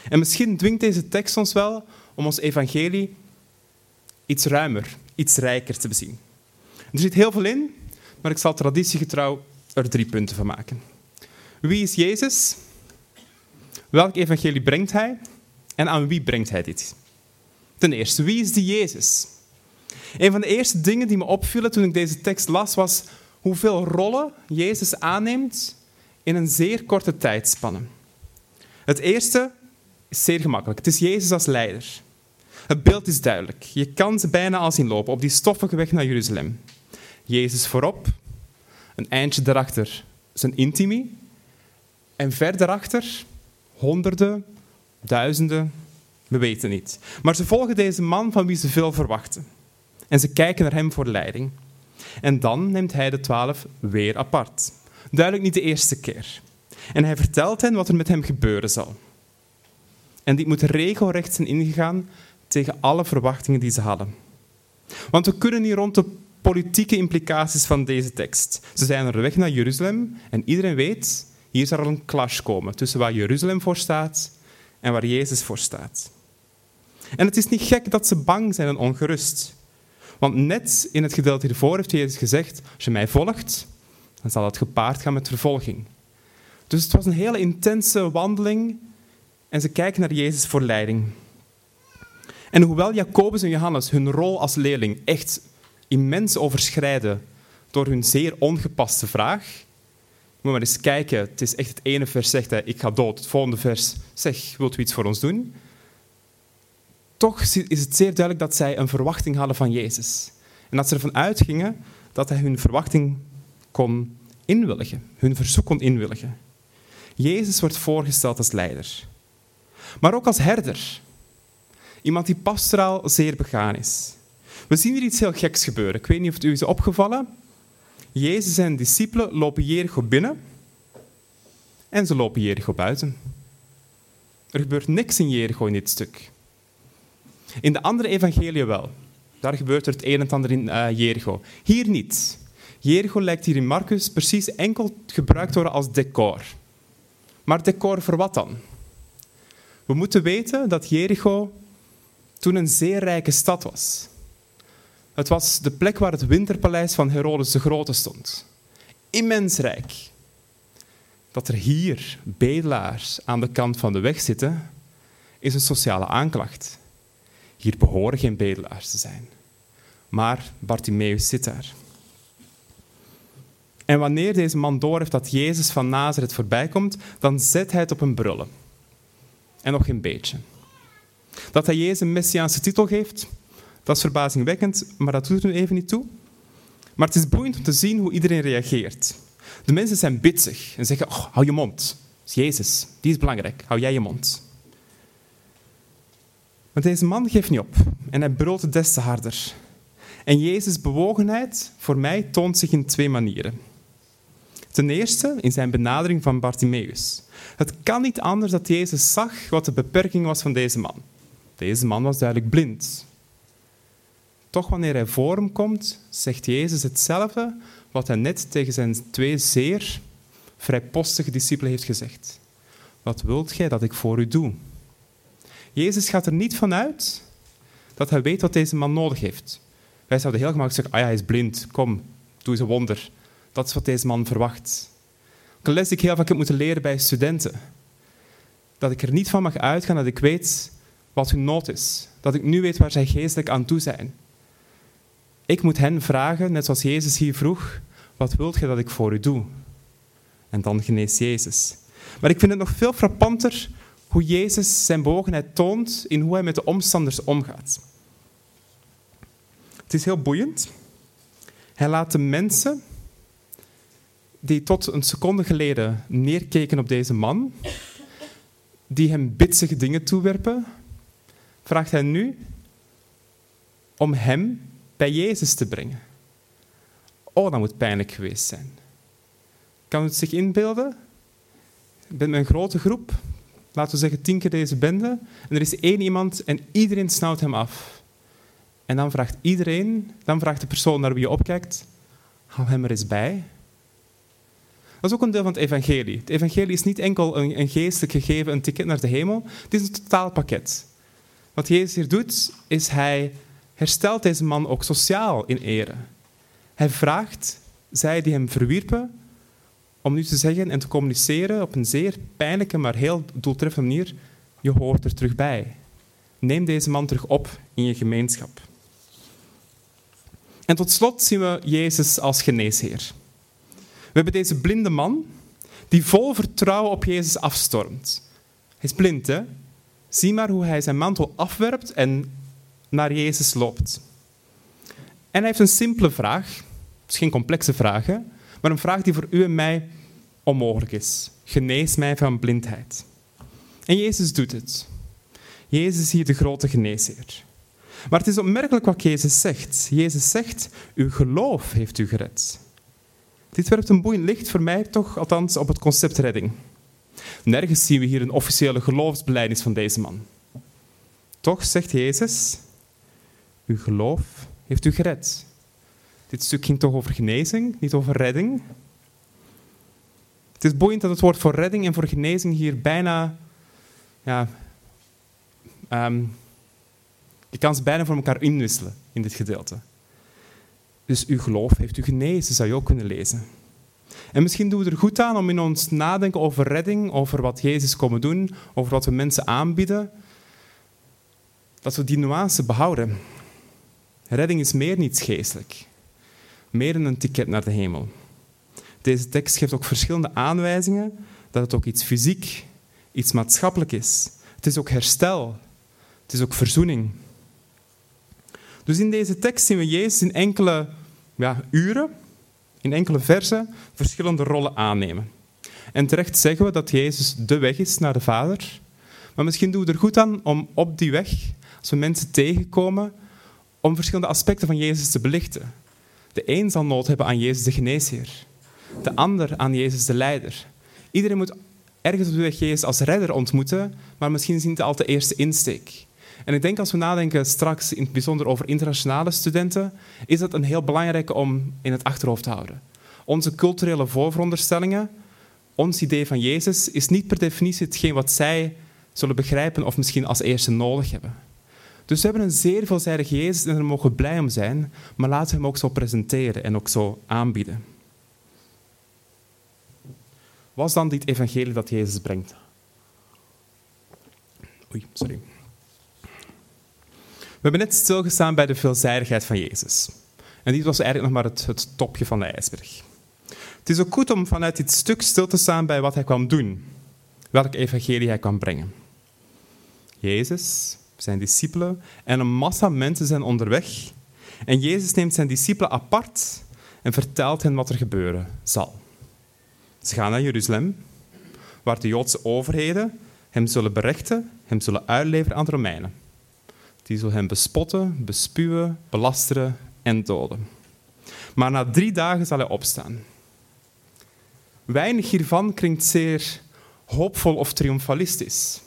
En misschien dwingt deze tekst ons wel om ons evangelie iets ruimer, iets rijker te bezien. Er zit heel veel in, maar ik zal traditiegetrouw er 3 punten van maken. Wie is Jezus? Welk evangelie brengt hij? En aan wie brengt hij dit? Ten eerste, wie is die Jezus? Een van de eerste dingen die me opvielen toen ik deze tekst las, was hoeveel rollen Jezus aanneemt in een zeer korte tijdspanne. Het eerste is zeer gemakkelijk. Het is Jezus als leider. Het beeld is duidelijk. Je kan ze bijna al zien lopen op die stoffige weg naar Jeruzalem. Jezus voorop, een eindje daarachter zijn intimi en verder achter honderden, duizenden, we weten niet. Maar ze volgen deze man van wie ze veel verwachten. En ze kijken naar hem voor leiding. En dan neemt hij de 12 weer apart. Duidelijk niet de eerste keer. En hij vertelt hen wat er met hem gebeuren zal. En dit moet regelrecht zijn ingegaan tegen alle verwachtingen die ze hadden. Want we kunnen niet rond de politieke implicaties van deze tekst. Ze zijn er weg naar Jeruzalem en iedereen weet, hier zal er een clash komen tussen waar Jeruzalem voor staat en waar Jezus voor staat. En het is niet gek dat ze bang zijn en ongerust. Want net in het gedeelte hiervoor heeft Jezus gezegd, als je mij volgt, dan zal het gepaard gaan met vervolging. Dus het was een hele intense wandeling en ze kijken naar Jezus voor leiding. En hoewel Jacobus en Johannes hun rol als leerling echt immens overschrijden door hun zeer ongepaste vraag, moet je maar eens kijken, het is echt het ene vers zegt hij, ik ga dood. Het volgende vers zegt, wilt u iets voor ons doen? Toch is het zeer duidelijk dat zij een verwachting hadden van Jezus. En dat ze ervan uitgingen dat hij hun verwachting kon inwilligen, hun verzoek kon inwilligen. Jezus wordt voorgesteld als leider. Maar ook als herder. Iemand die pastoraal zeer begaan is. We zien hier iets heel geks gebeuren. Ik weet niet of het u is opgevallen. Jezus en discipelen lopen Jericho binnen en ze lopen Jericho buiten. Er gebeurt niks in Jericho in dit stuk. In de andere evangeliën wel. Daar gebeurt er het een en het ander in Jericho. Hier niet. Jericho lijkt hier in Marcus precies enkel gebruikt worden als decor. Maar decor voor wat dan? We moeten weten dat Jericho toen een zeer rijke stad was. Het was de plek waar het winterpaleis van Herodes de Grote stond. Immens rijk. Dat er hier bedelaars aan de kant van de weg zitten, is een sociale aanklacht. Hier behoren geen bedelaars te zijn. Maar Bartimaeus zit daar. En wanneer deze man doorheeft dat Jezus van Nazareth voorbij komt, dan zet hij het op een brullen. En nog geen beetje. Dat hij Jezus een messiaanse titel geeft, dat is verbazingwekkend, maar dat doet er nu even niet toe. Maar het is boeiend om te zien hoe iedereen reageert. De mensen zijn bitsig en zeggen, hou je mond. Dat is Jezus, die is belangrijk, hou jij je mond. Maar deze man geeft niet op en hij brult het des te harder. En Jezus' bewogenheid voor mij toont zich in 2 manieren. Ten eerste in zijn benadering van Bartimaeus. Het kan niet anders dat Jezus zag wat de beperking was van deze man. Deze man was duidelijk blind. Toch wanneer hij voor hem komt, zegt Jezus hetzelfde wat hij net tegen zijn 2 zeer vrijpostige discipelen heeft gezegd. Wat wilt gij dat ik voor u doe? Jezus gaat er niet van uit dat hij weet wat deze man nodig heeft. Wij zouden heel gemakkelijk zeggen, hij is blind, kom, doe eens een wonder. Dat is wat deze man verwacht. Een les die ik heel vaak heb moeten leren bij studenten. Dat ik er niet van mag uitgaan dat ik weet wat hun nood is. Dat ik nu weet waar zij geestelijk aan toe zijn. Ik moet hen vragen, net zoals Jezus hier vroeg, wat wilt gij dat ik voor u doe? En dan geneest Jezus. Maar ik vind het nog veel frappanter hoe Jezus zijn bewogenheid toont in hoe hij met de omstanders omgaat. Het is heel boeiend. Hij laat de mensen die tot een seconde geleden neerkeken op deze man, die hem bitsige dingen toewerpen, vraagt hij nu om hem bij Jezus te brengen. Oh, dat moet pijnlijk geweest zijn. Kan u het zich inbeelden? Ik ben met een grote groep, laten we zeggen 10 keer deze bende, en er is 1 iemand en iedereen snauwt hem af. En dan vraagt de persoon naar wie je opkijkt, hou hem er eens bij. Dat Dat is ook een deel van het evangelie. Het evangelie is niet enkel een geestelijk gegeven, een ticket naar de hemel. Het is een totaalpakket. Wat Jezus hier doet, is hij herstelt deze man ook sociaal in ere. Hij vraagt zij die hem verwierpen om nu te zeggen en te communiceren op een zeer pijnlijke, maar heel doeltreffende manier: je hoort er terug bij. Neem deze man terug op in je gemeenschap. En tot slot zien we Jezus als geneesheer. We hebben deze blinde man die vol vertrouwen op Jezus afstormt. Hij is blind, hè? Zie maar hoe hij zijn mantel afwerpt en naar Jezus loopt. En hij heeft een simpele vraag. Het is geen complexe vraag, hè? Maar een vraag die voor u en mij onmogelijk is. Genees mij van blindheid. En Jezus doet het. Jezus is hier de grote geneesheer. Maar het is opmerkelijk wat Jezus zegt. Jezus zegt, uw geloof heeft u gered. Dit werpt een boeiend licht voor mij toch, althans, op het concept redding. Nergens zien we hier een officiële geloofsbelijdenis van deze man. Toch zegt Jezus, uw geloof heeft u gered. Dit stuk ging toch over genezing, niet over redding. Het is boeiend dat het woord voor redding en voor genezing hier bijna... je kan ze bijna voor elkaar inwisselen in dit gedeelte. Dus uw geloof heeft u genezen, zou je ook kunnen lezen. En misschien doen we er goed aan om in ons nadenken over redding, over wat Jezus komen doen, over wat we mensen aanbieden, dat we die nuance behouden. Redding is meer niet geestelijk. Meer dan een ticket naar de hemel. Deze tekst geeft ook verschillende aanwijzingen dat het ook iets fysiek, iets maatschappelijk is. Het is ook herstel. Het is ook verzoening. Dus in deze tekst zien we Jezus in enkele uren, in enkele versen, verschillende rollen aannemen. En terecht zeggen we dat Jezus de weg is naar de Vader. Maar misschien doen we er goed aan om op die weg, als we mensen tegenkomen, om verschillende aspecten van Jezus te belichten. De een zal nood hebben aan Jezus de geneesheer. De ander aan Jezus de leider. Iedereen moet ergens op de weg Jezus als redder ontmoeten, maar misschien is het niet altijd de eerste insteek. En ik denk als we nadenken straks in het bijzonder over internationale studenten, is dat een heel belangrijke om in het achterhoofd te houden. Onze culturele voorveronderstellingen, ons idee van Jezus, is niet per definitie hetgeen wat zij zullen begrijpen of misschien als eerste nodig hebben. Dus we hebben een zeer veelzijdige Jezus en daar mogen we blij om zijn, maar laten we hem ook zo presenteren en ook zo aanbieden. Wat is dan dit evangelie dat Jezus brengt? We hebben net stilgestaan bij de veelzijdigheid van Jezus. En dit was eigenlijk nog maar het topje van de ijsberg. Het is ook goed om vanuit dit stuk stil te staan bij wat hij kwam doen. Welk evangelie hij kwam brengen. Jezus, zijn discipelen en een massa mensen zijn onderweg. En Jezus neemt zijn discipelen apart en vertelt hen wat er gebeuren zal. Ze gaan naar Jeruzalem, waar de Joodse overheden hem zullen berechten, hem zullen uitleveren aan de Romeinen. Die zullen hem bespotten, bespuwen, belasteren en doden. Maar na 3 dagen zal hij opstaan. Weinig hiervan klinkt zeer hoopvol of triomfalistisch.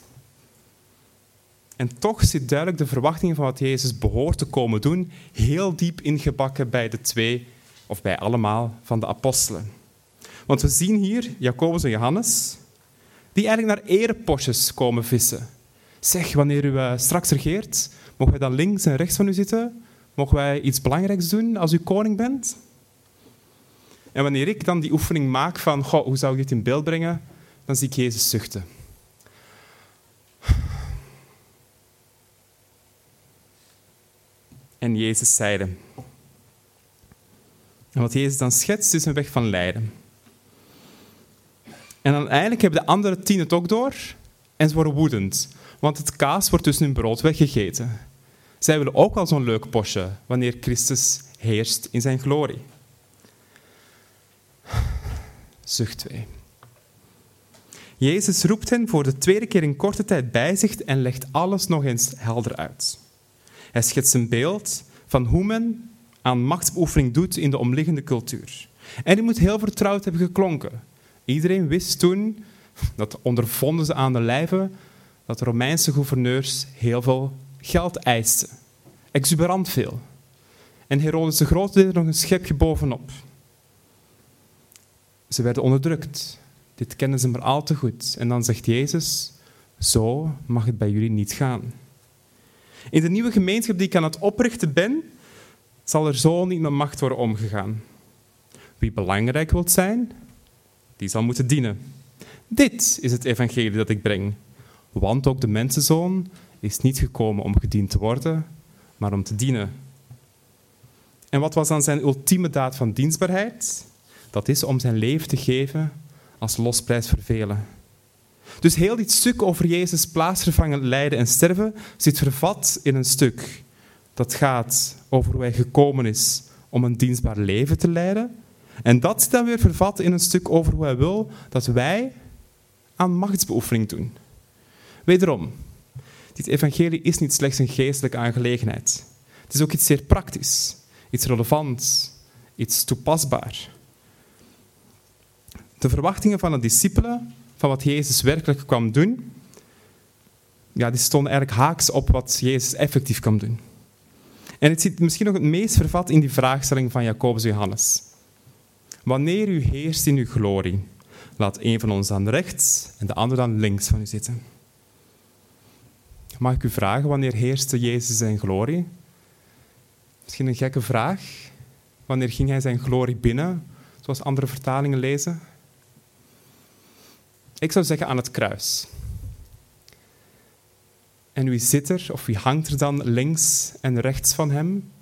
En toch zit duidelijk de verwachting van wat Jezus behoort te komen doen heel diep ingebakken bij de 2 of bij allemaal van de apostelen. Want we zien hier Jacobus en Johannes, die eigenlijk naar erepostjes komen vissen. Zeg, wanneer u straks regeert, mogen wij dan links en rechts van u zitten? Mogen wij iets belangrijks doen als u koning bent? En wanneer ik dan die oefening maak van, hoe zou ik dit in beeld brengen? Dan zie ik Jezus zuchten. En Jezus zeide. En wat Jezus dan schetst, is een weg van lijden. En uiteindelijk hebben de andere 10 het ook door en ze worden woedend. Want het kaas wordt tussen hun brood weggegeten. Zij willen ook al zo'n leuk postje wanneer Christus heerst in zijn glorie. Zucht 2. Jezus roept hen voor de 2e keer in korte tijd bij zich en legt alles nog eens helder uit. Hij schetst een beeld van hoe men aan machtsbeoefening doet in de omliggende cultuur. En die moet heel vertrouwd hebben geklonken. Iedereen wist toen, dat ondervonden ze aan de lijve, dat de Romeinse gouverneurs heel veel geld eisten. Exuberant veel. En Herodes de Grote deed er nog een schepje bovenop. Ze werden onderdrukt. Dit kennen ze maar al te goed. En dan zegt Jezus, zo mag het bij jullie niet gaan. In de nieuwe gemeenschap die ik aan het oprichten ben, zal er zo niet met macht worden omgegaan. Wie belangrijk wil zijn, die zal moeten dienen. Dit is het evangelie dat ik breng. Want ook de mensenzoon is niet gekomen om gediend te worden, maar om te dienen. En wat was dan zijn ultieme daad van dienstbaarheid? Dat is om zijn leven te geven als losprijs voor velen. Dus heel dit stuk over Jezus plaatsvervangend lijden en sterven zit vervat in een stuk dat gaat over hoe hij gekomen is om een dienstbaar leven te leiden. En dat zit dan weer vervat in een stuk over hoe hij wil dat wij aan machtsbeoefening doen. Wederom, dit evangelie is niet slechts een geestelijke aangelegenheid. Het is ook iets zeer praktisch, iets relevants, iets toepasbaar. De verwachtingen van de discipelen, van wat Jezus werkelijk kwam doen, die stonden eigenlijk haaks op wat Jezus effectief kwam doen. En het zit misschien nog het meest vervat in die vraagstelling van Jacobus en Johannes. Wanneer u heerst in uw glorie, laat een van ons dan rechts en de ander dan links van u zitten. Mag ik u vragen, wanneer heerste Jezus zijn glorie? Misschien een gekke vraag. Wanneer ging hij zijn glorie binnen, zoals andere vertalingen lezen? Ik zou zeggen aan het kruis. En wie zit er, of wie hangt er dan links en rechts van hem?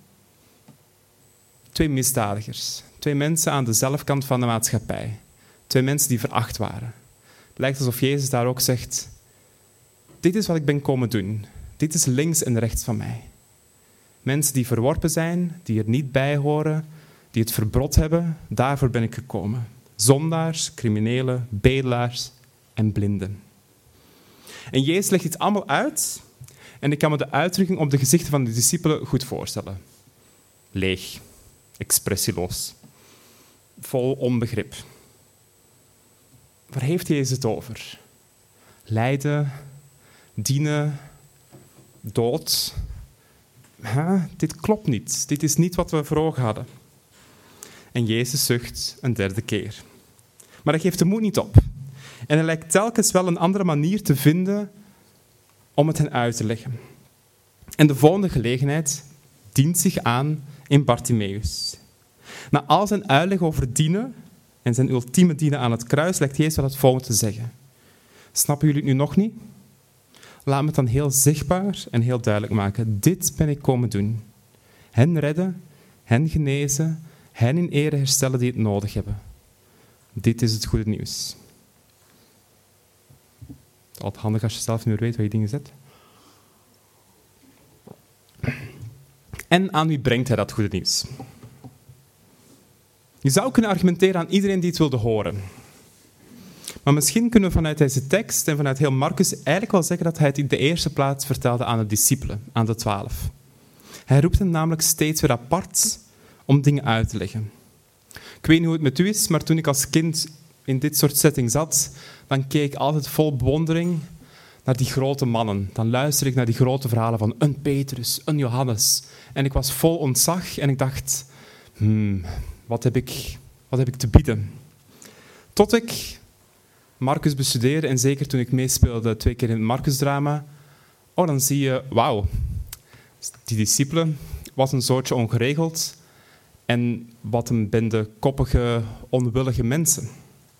2 misdadigers. 2 mensen aan de zelfkant van de maatschappij. 2 mensen die veracht waren. Het lijkt alsof Jezus daar ook zegt, dit is wat ik ben komen doen. Dit is links en rechts van mij. Mensen die verworpen zijn, die er niet bij horen, die het verbrod hebben, daarvoor ben ik gekomen. Zondaars, criminelen, bedelaars en blinden. En Jezus legt dit allemaal uit en ik kan me de uitdrukking op de gezichten van de discipelen goed voorstellen. Leeg, expressieloos, vol onbegrip. Waar heeft Jezus het over? Lijden, dienen, dood. Dit klopt niet. Dit is niet wat we voor ogen hadden. En Jezus zucht een 3e keer. Maar hij geeft de moed niet op. En hij lijkt telkens wel een andere manier te vinden om het hen uit te leggen. En de volgende gelegenheid dient zich aan in Bartimaeus. Na al zijn uitleg over dienen en zijn ultieme dienen aan het kruis, lijkt Jezus wel het volgende te zeggen. Snappen jullie het nu nog niet? Laat me het dan heel zichtbaar en heel duidelijk maken. Dit ben ik komen doen. Hen redden, hen genezen, hen in ere herstellen die het nodig hebben. Dit is het goede nieuws. Het is altijd handig als je zelf niet meer weet waar je dingen zet. En aan wie brengt hij dat goede nieuws? Je zou kunnen argumenteren aan iedereen die het wilde horen. Maar misschien kunnen we vanuit deze tekst en vanuit heel Marcus eigenlijk wel zeggen dat hij het in de eerste plaats vertelde aan de discipelen, aan de 12. Hij roept hen namelijk steeds weer apart om dingen uit te leggen. Ik weet niet hoe het met u is, maar toen ik als kind in dit soort setting zat, dan keek ik altijd vol bewondering naar die grote mannen. Dan luisterde ik naar die grote verhalen van een Petrus, een Johannes. En ik was vol ontzag en ik dacht, wat heb ik te bieden? Tot ik Marcus bestudeerde en zeker toen ik meespeelde 2 keer in het Marcus-drama, dan zie je, wauw, die discipelen, wat een soortje ongeregeld en wat een bende koppige, onwillige mensen.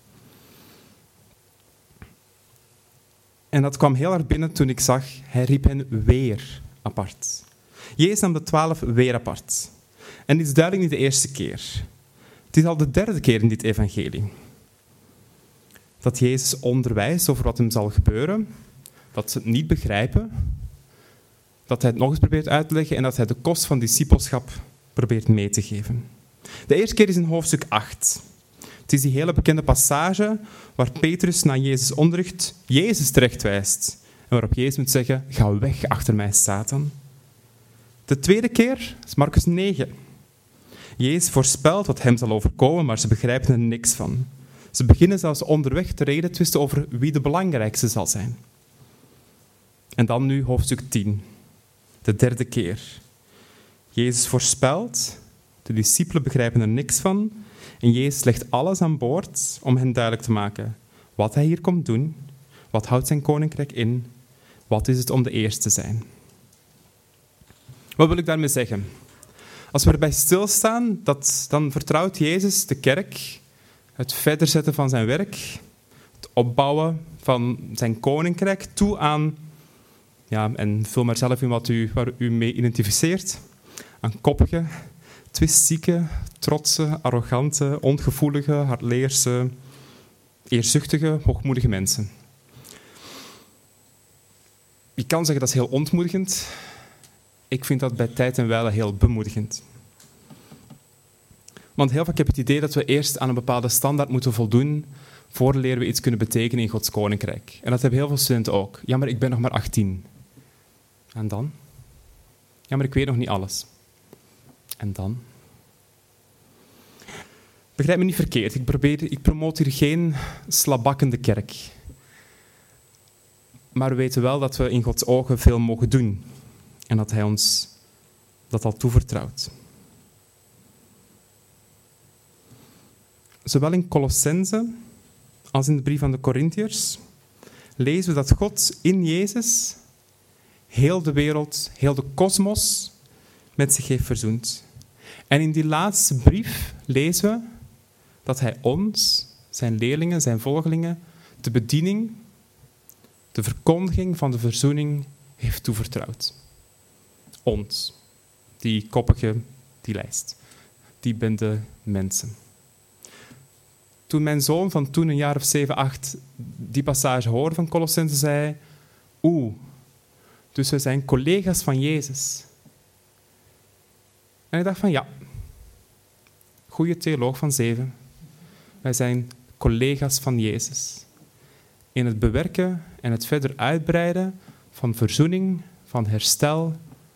En dat kwam heel erg binnen toen ik zag, hij riep hen weer apart. Jezus nam de 12 weer apart. En dit is duidelijk niet de eerste keer. Het is al de 3e keer in dit evangelie. Dat Jezus onderwijst over wat hem zal gebeuren, dat ze het niet begrijpen, dat hij het nog eens probeert uit te leggen en dat hij de kost van discipelschap probeert mee te geven. De eerste keer is in hoofdstuk 8. Het is die hele bekende passage waar Petrus na Jezus' onderricht Jezus terechtwijst en waarop Jezus moet zeggen, ga weg achter mij, Satan. De tweede keer is Marcus 9. Jezus voorspelt wat hem zal overkomen, maar ze begrijpen er niks van. Ze beginnen zelfs onderweg te redetwisten over wie de belangrijkste zal zijn. En dan nu hoofdstuk 10. De 3e keer. Jezus voorspelt, de discipelen begrijpen er niks van. En Jezus legt alles aan boord om hen duidelijk te maken wat hij hier komt doen, wat houdt zijn koninkrijk in, wat is het om de eerste te zijn. Wat wil ik daarmee zeggen? Als we erbij stilstaan, dan vertrouwt Jezus de kerk het verder zetten van zijn werk, het opbouwen van zijn koninkrijk toe aan, ja, en vul maar zelf in waar u mee identificeert, aan koppige, twistzieke, trotse, arrogante, ongevoelige, hardleerse, eerzuchtige, hoogmoedige mensen. Je kan zeggen dat is heel ontmoedigend. Ik vind dat bij tijd en wijle heel bemoedigend. Want heel vaak heb ik het idee dat we eerst aan een bepaalde standaard moeten voldoen voordat we iets kunnen betekenen in Gods koninkrijk. En dat hebben heel veel studenten ook. Ja, maar ik ben nog maar 18. En dan? Ja, maar ik weet nog niet alles. En dan? Begrijp me niet verkeerd. Ik promote hier geen slabakkende kerk. Maar we weten wel dat we in Gods ogen veel mogen doen. En dat hij ons dat al toevertrouwt. Zowel in Colossense als in de brief aan de Korintiërs lezen we dat God in Jezus heel de wereld, heel de kosmos met zich heeft verzoend. En in die laatste brief lezen we dat hij ons, zijn leerlingen, zijn volgelingen, de bediening, de verkondiging van de verzoening heeft toevertrouwd. Ons, die koppige, die lijst, die bende mensen. Toen mijn zoon van toen, een jaar of 7, 8, die passage hoorde van Colossense, zei hij, dus we zijn collega's van Jezus. En ik dacht van ja, goede theoloog van 7. Wij zijn collega's van Jezus. In het bewerken en het verder uitbreiden van verzoening, van herstel.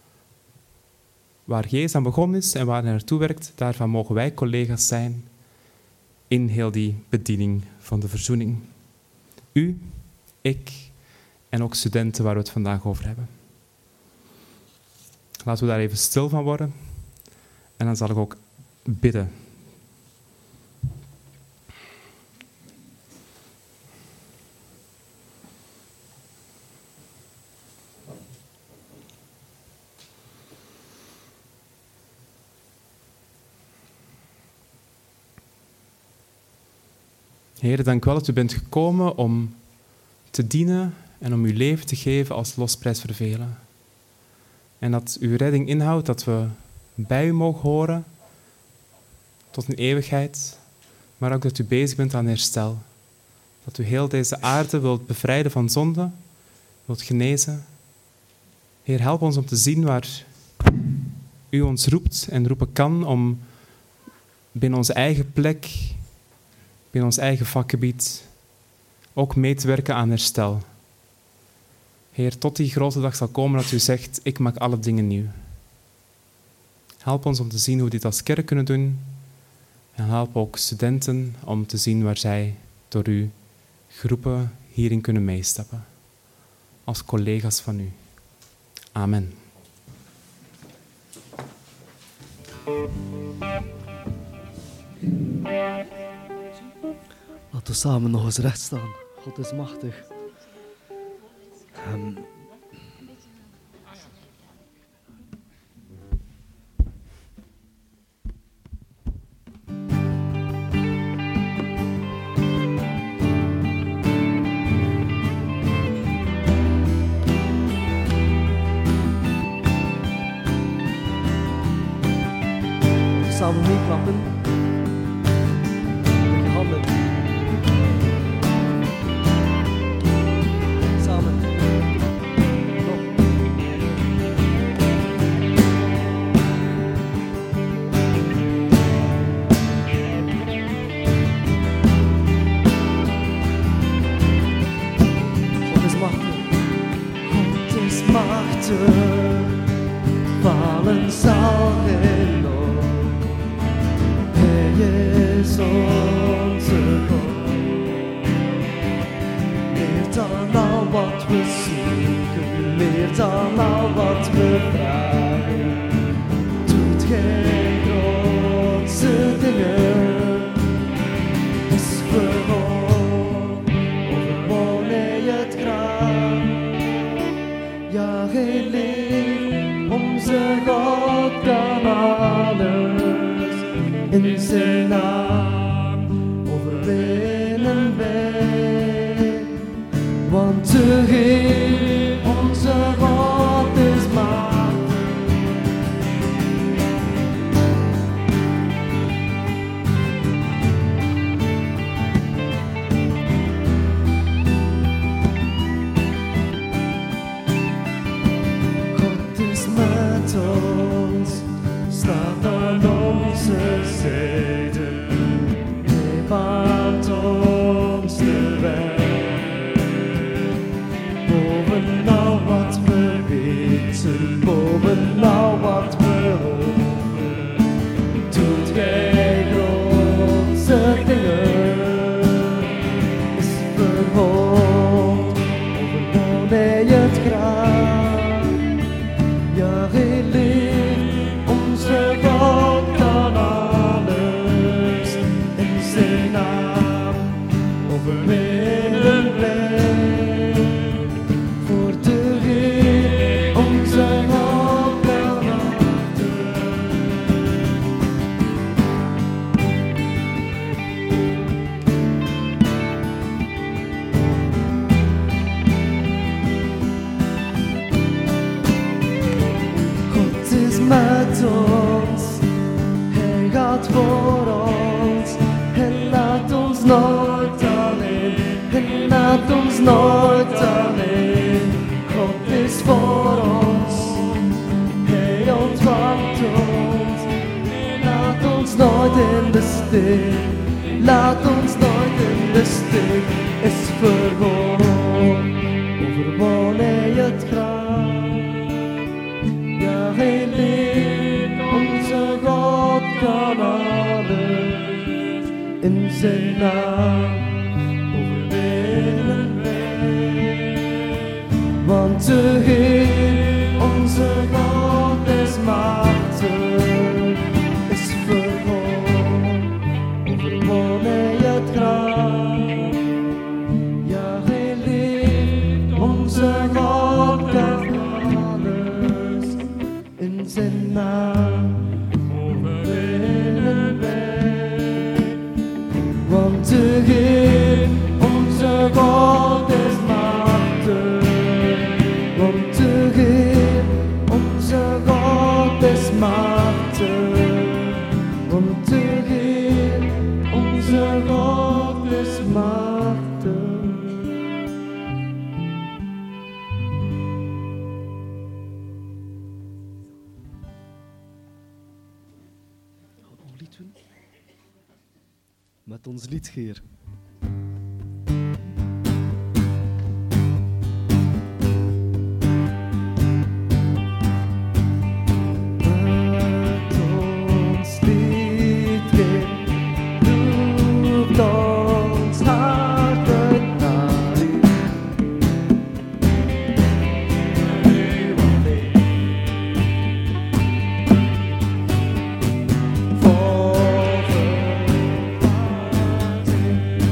Waar Jezus aan begonnen is en waar hij naartoe werkt, daarvan mogen wij collega's zijn in heel die bediening van de verzoening. U, ik en ook studenten waar we het vandaag over hebben. Laten we daar even stil van worden. En dan zal ik ook bidden. Heer, dank u wel dat u bent gekomen om te dienen en om uw leven te geven als losprijs voor velen. En dat uw redding inhoudt dat we bij u mogen horen tot in eeuwigheid, maar ook dat u bezig bent aan herstel. Dat u heel deze aarde wilt bevrijden van zonde, wilt genezen. Heer, help ons om te zien waar u ons roept en roepen kan om binnen onze eigen plek, binnen ons eigen vakgebied, ook mee te werken aan herstel. Heer, tot die grote dag zal komen dat u zegt, ik maak alle dingen nieuw. Help ons om te zien hoe we dit als kerk kunnen doen. En help ook studenten om te zien waar zij door u geroepen hierin kunnen meestappen. Als collega's van u. Amen. Laten we samen nog eens recht staan. God is machtig. Samen meeklappen. Met je handen. Samen. Nog. God is machtig. God is machtig. Vallen zal geen loon. in zijn naam overwinnen wij. Want de Heer, onze God, is machtig. God is met ons, staat aan onze zijde. Hij baant ons de weg. Bovenal wat we weten, bovenal wat we hopen, doet gij grootse dingen. Is verhoogd, overwon hij het graf. Ja, hij leeft, onze God kan alles. In zijn naam overwinnen wij. Voor de Heer, onze God kan alles. God is met ons, hij gaat voor ons, hij laat ons nooit alleen, hij laat ons nooit alleen. God is voor ons, hij ontvangt ons, hij laat ons nooit in de steek, laat ons nooit in de steek. Is verhoogd, overwon hij het graf. Ja, hij leeft, onze God kan alles. In zijn naam overwinnen wij. Want de Heer, onze God, is machtig. Is verhoogd, overwon hij het graf. Ja, hij leeft, onze God kan alles. In zijn naam overwinnen wij. Want de Heer, onze God, is machtig. Want de Heer, onze God, is machtig. Want de Heer, onze God, is machtig. Gaan we nog een lied doen? Met ons liedgeer. Met ons liedgeer roept ons hart uit naar u. Vol verwachting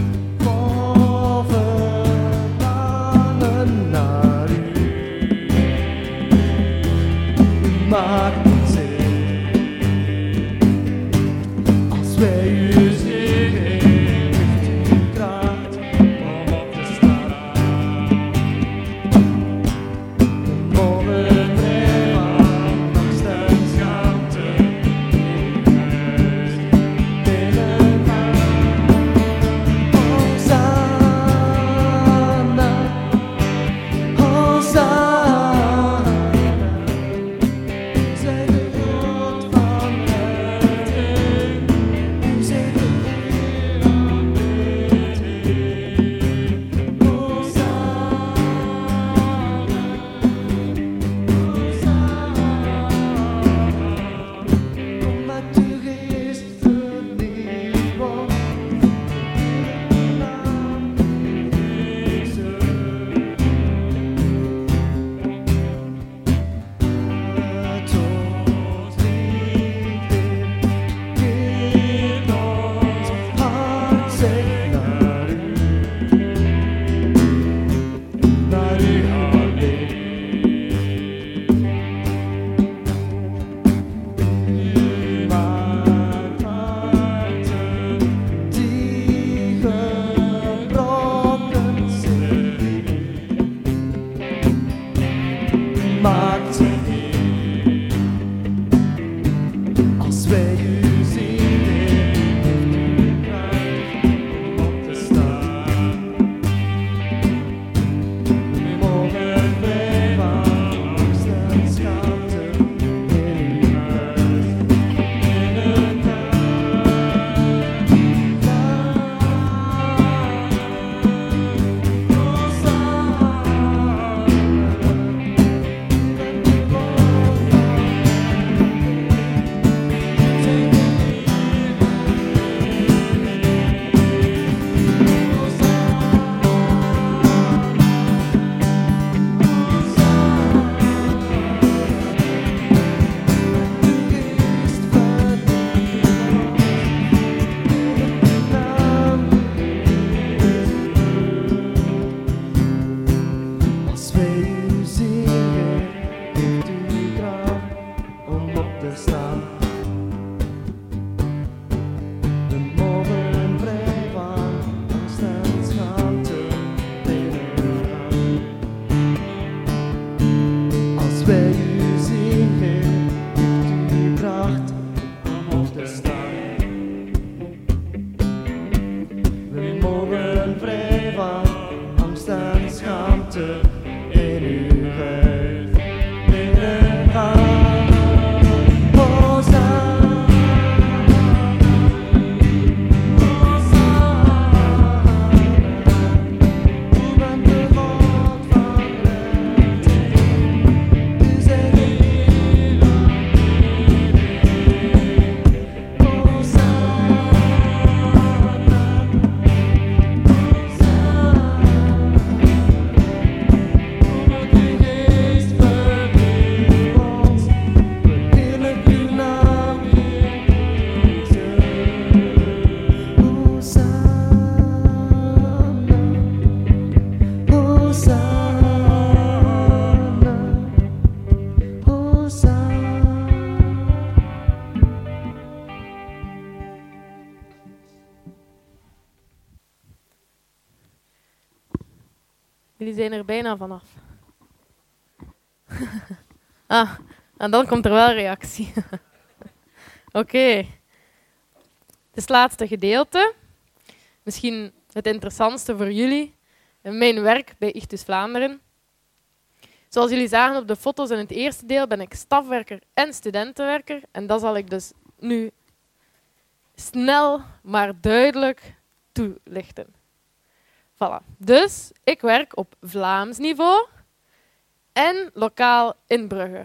Als wij u zien, Heer, heeft u kracht om op te staan. We mogen vrij van angst en schaamte in uw huis. Als wij u zien, Heer, heeft u kracht om op te staan. We mogen vrij van angst en schaamte binnengaan. Als wij u zien, Heer, heeft u kracht om op te staan. We mogen vrij van angst en schaamte in uw huis binnengaan. Hosanna, Hosanna, u bent de God van redding, u zijt de Heer van eeuwig. Hosanna, Jullie zijn er bijna vanaf. Ah, en dan komt er wel reactie. Oké. Het is het laatste gedeelte. Misschien het interessantste voor jullie. Mijn werk bij Ichthus Vlaanderen. Zoals jullie zagen op de foto's in het eerste deel ben ik stafwerker en studentenwerker. En dat zal ik dus nu snel maar duidelijk toelichten. Voilà. Dus ik werk op Vlaams niveau en lokaal in Brugge.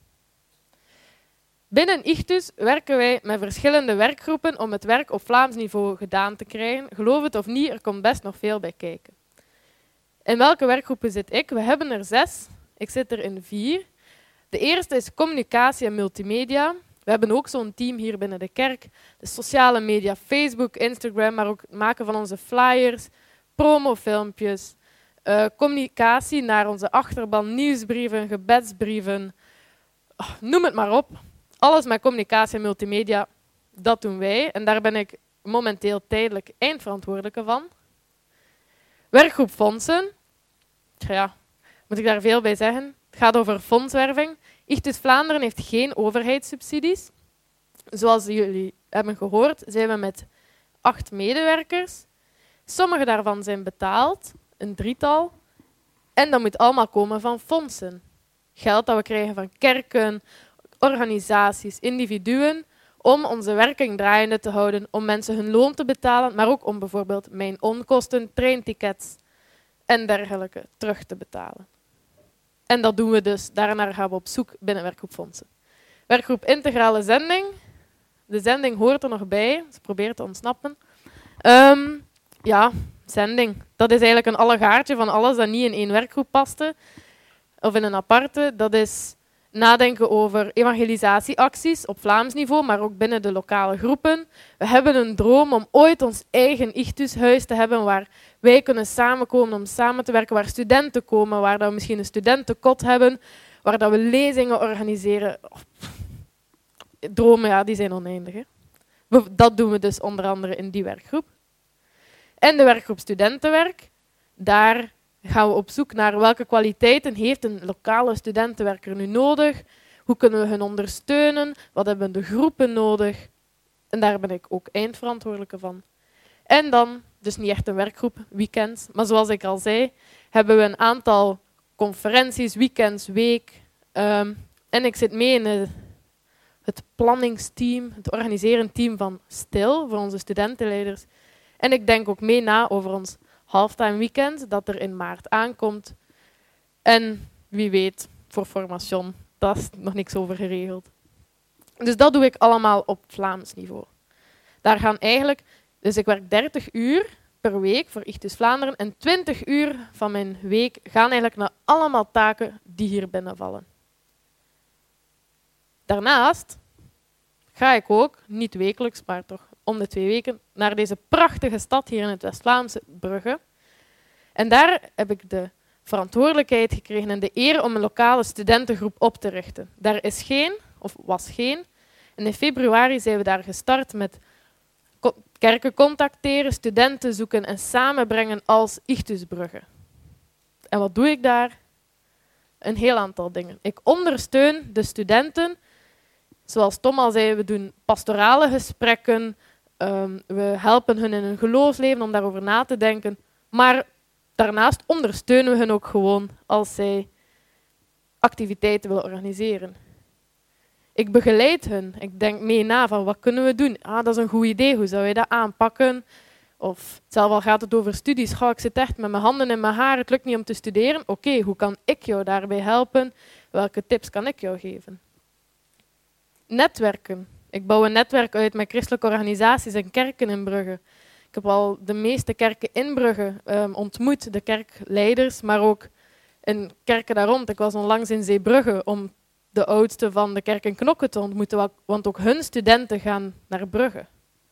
Binnen Ichthus werken wij met verschillende werkgroepen om het werk op Vlaams niveau gedaan te krijgen. Geloof het of niet, er komt best nog veel bij kijken. In welke werkgroepen zit ik? We hebben er 6. Ik zit er in 4. De eerste is communicatie en multimedia. We hebben ook zo'n team hier binnen de kerk. De sociale media, Facebook, Instagram, maar ook het maken van onze flyers, promofilmpjes, communicatie naar onze achterban, nieuwsbrieven, gebedsbrieven, noem het maar op. Alles met communicatie en multimedia, dat doen wij. En daar ben ik momenteel tijdelijk eindverantwoordelijke van. Werkgroep fondsen. Ja, moet ik daar veel bij zeggen? Het gaat over fondswerving. Ichthus Vlaanderen heeft geen overheidssubsidies. Zoals jullie hebben gehoord, zijn we met 8 medewerkers. Sommige daarvan zijn betaald, een 3-tal. En dat moet allemaal komen van fondsen. Geld dat we krijgen van kerken, organisaties, individuen, om onze werking draaiende te houden, om mensen hun loon te betalen, maar ook om bijvoorbeeld mijn onkosten, treintickets en dergelijke terug te betalen. En dat doen we dus, daarnaar gaan we op zoek binnen werkgroep fondsen. Werkgroep integrale zending. De zending hoort er nog bij, ze probeert te ontsnappen. Ja, zending. Dat is eigenlijk een allegaartje van alles dat niet in één werkgroep paste, of in een aparte. Dat is nadenken over evangelisatieacties op Vlaams niveau, maar ook binnen de lokale groepen. We hebben een droom om ooit ons eigen Ichthushuis te hebben, waar wij kunnen samenkomen om samen te werken, waar studenten komen, waar dat we misschien een studentenkot hebben, waar dat we lezingen organiseren. Dromen, ja, die zijn oneindig. Hè? Dat doen we dus onder andere in die werkgroep. En de werkgroep studentenwerk, daar gaan we op zoek naar welke kwaliteiten heeft een lokale studentenwerker nu nodig. Hoe kunnen we hun ondersteunen? Wat hebben de groepen nodig? En daar ben ik ook eindverantwoordelijke van. En dan, dus niet echt een werkgroep, weekends. Maar zoals ik al zei, hebben we een aantal conferenties, weekends, week. En ik zit mee in het planningsteam, het organiserend team van STIL, voor onze studentenleiders. En ik denk ook mee na over ons halftime weekend, dat er in maart aankomt. En wie weet, voor Formation, daar is nog niks over geregeld. Dus dat doe ik allemaal op Vlaams niveau. Daar gaan eigenlijk, dus ik werk 30 uur per week voor Ichthus Vlaanderen en 20 uur van mijn week gaan eigenlijk naar allemaal taken die hier binnenvallen. Daarnaast ga ik ook, niet wekelijks, maar toch om de 2 weken, naar deze prachtige stad hier in het West-Vlaamse, Brugge. En daar heb ik de verantwoordelijkheid gekregen en de eer om een lokale studentengroep op te richten. Daar is geen, of was geen. En in februari zijn we daar gestart met kerken contacteren, studenten zoeken en samenbrengen als Ichthus Brugge. En wat doe ik daar? Een heel aantal dingen. Ik ondersteun de studenten. Zoals Tom al zei, we doen pastorale gesprekken. We helpen hun in hun geloofsleven om daarover na te denken. Maar daarnaast ondersteunen we hen ook gewoon als zij activiteiten willen organiseren. Ik begeleid hun. Ik denk mee na van wat kunnen we doen. Dat is een goed idee. Hoe zou je dat aanpakken? Of zelf al gaat het over studies. Ik zit echt met mijn handen in mijn haar. Het lukt niet om te studeren. Oké, hoe kan ik jou daarbij helpen? Welke tips kan ik jou geven? Netwerken. Ik bouw een netwerk uit met christelijke organisaties en kerken in Brugge. Ik heb al de meeste kerken in Brugge ontmoet, de kerkleiders, maar ook in kerken daar rond. Ik was onlangs in Zeebrugge om de oudste van de kerk in Knokke te ontmoeten, want ook hun studenten gaan naar Brugge.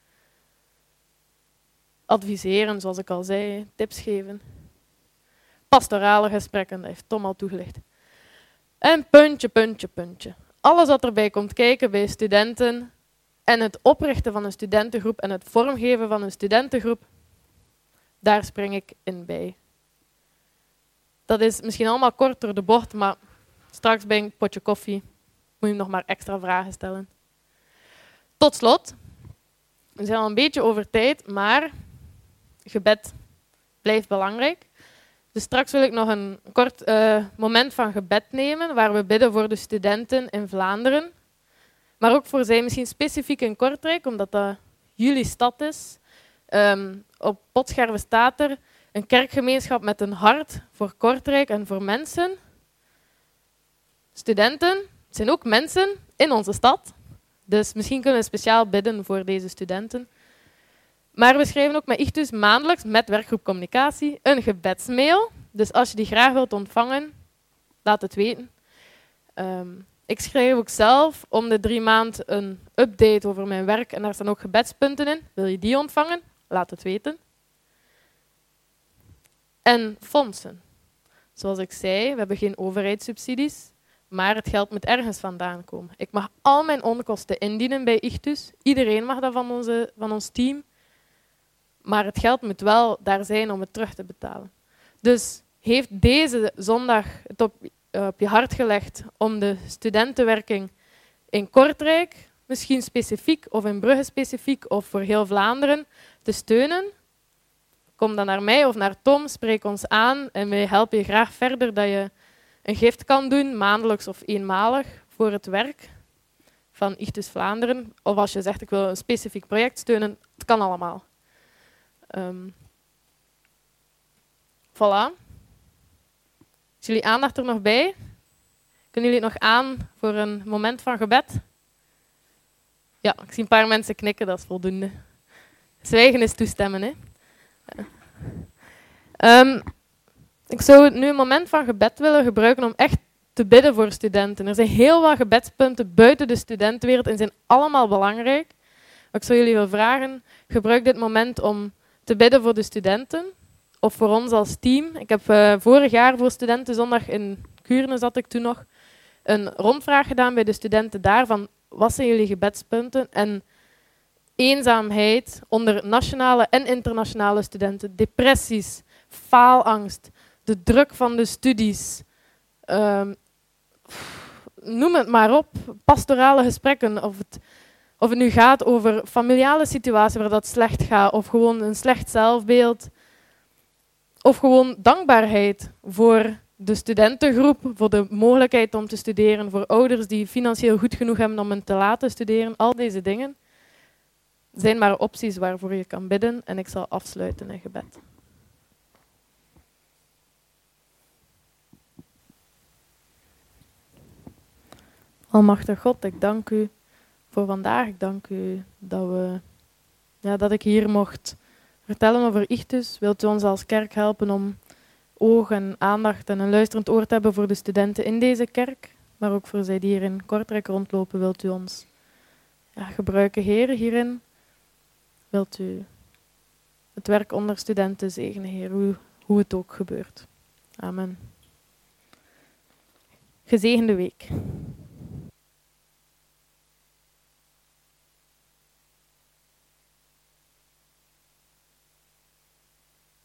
Adviseren, zoals ik al zei, tips geven. Pastorale gesprekken, dat heeft Tom al toegelicht. En puntje. Alles wat erbij komt kijken bij studenten en het oprichten van een studentengroep en het vormgeven van een studentengroep, daar spring ik in bij. Dat is misschien allemaal kort door de bocht, maar straks bij een potje koffie moet je nog maar extra vragen stellen. Tot slot, we zijn al een beetje over tijd, maar gebed blijft belangrijk. Dus straks wil ik nog een kort moment van gebed nemen, waar we bidden voor de studenten in Vlaanderen. Maar ook voor zij misschien specifiek in Kortrijk, omdat dat jullie stad is. Op Potscherven staat er een kerkgemeenschap met een hart voor Kortrijk en voor mensen. Studenten zijn ook mensen in onze stad. Dus misschien kunnen we speciaal bidden voor deze studenten. Maar we schrijven ook met Ichthus maandelijks met werkgroep communicatie een gebedsmail. Dus als je die graag wilt ontvangen, laat het weten. Ik schrijf ook zelf om de 3 maanden een update over mijn werk en daar staan ook gebedspunten in. Wil je die ontvangen? Laat het weten. En fondsen. Zoals ik zei, we hebben geen overheidssubsidies, maar het geld moet ergens vandaan komen. Ik mag al mijn onkosten indienen bij Ichthus. Iedereen mag dat van ons team. Maar het geld moet wel daar zijn om het terug te betalen. Dus heeft deze zondag het op je hart gelegd om de studentenwerking in Kortrijk, misschien specifiek, of in Brugge specifiek, of voor heel Vlaanderen, te steunen? Kom dan naar mij of naar Tom, spreek ons aan en wij helpen je graag verder dat je een gift kan doen, maandelijks of eenmalig, voor het werk van Ichthus Vlaanderen. Of als je zegt, ik wil een specifiek project steunen, het kan allemaal. Voilà. Is jullie aandacht er nog bij? Kunnen jullie het nog aan voor een moment van gebed? Ja, ik zie een paar mensen knikken, dat is voldoende. Zwijgen is toestemmen, hè? Ik zou nu een moment van gebed willen gebruiken om echt te bidden voor studenten. Er zijn heel wat gebedspunten buiten de studentenwereld en zijn allemaal belangrijk. Maar ik zou jullie willen vragen, gebruik dit moment om te bidden voor de studenten of voor ons als team. Ik heb vorig jaar voor Studentenzondag in Kuurne, zat ik toen nog, een rondvraag gedaan bij de studenten daar van wat zijn jullie gebedspunten? En eenzaamheid onder nationale en internationale studenten, depressies, faalangst, de druk van de studies, noem het maar op, pastorale gesprekken, of het nu gaat over familiale situaties waar dat slecht gaat, of gewoon een slecht zelfbeeld, of gewoon dankbaarheid voor de studentengroep, voor de mogelijkheid om te studeren, voor ouders die financieel goed genoeg hebben om hen te laten studeren, al deze dingen zijn maar opties waarvoor je kan bidden en ik zal afsluiten in gebed. Almachtig God, ik dank u voor vandaag. Ik dank u dat ik hier mocht vertellen over Ichthus. Wilt u ons als kerk helpen om oog en aandacht en een luisterend oor te hebben voor de studenten in deze kerk, maar ook voor zij die hier in Kortrijk rondlopen. Wilt u ons gebruiken, Heer, hierin? Wilt u het werk onder studenten zegenen, Heer, hoe het ook gebeurt. Amen. Gezegende week.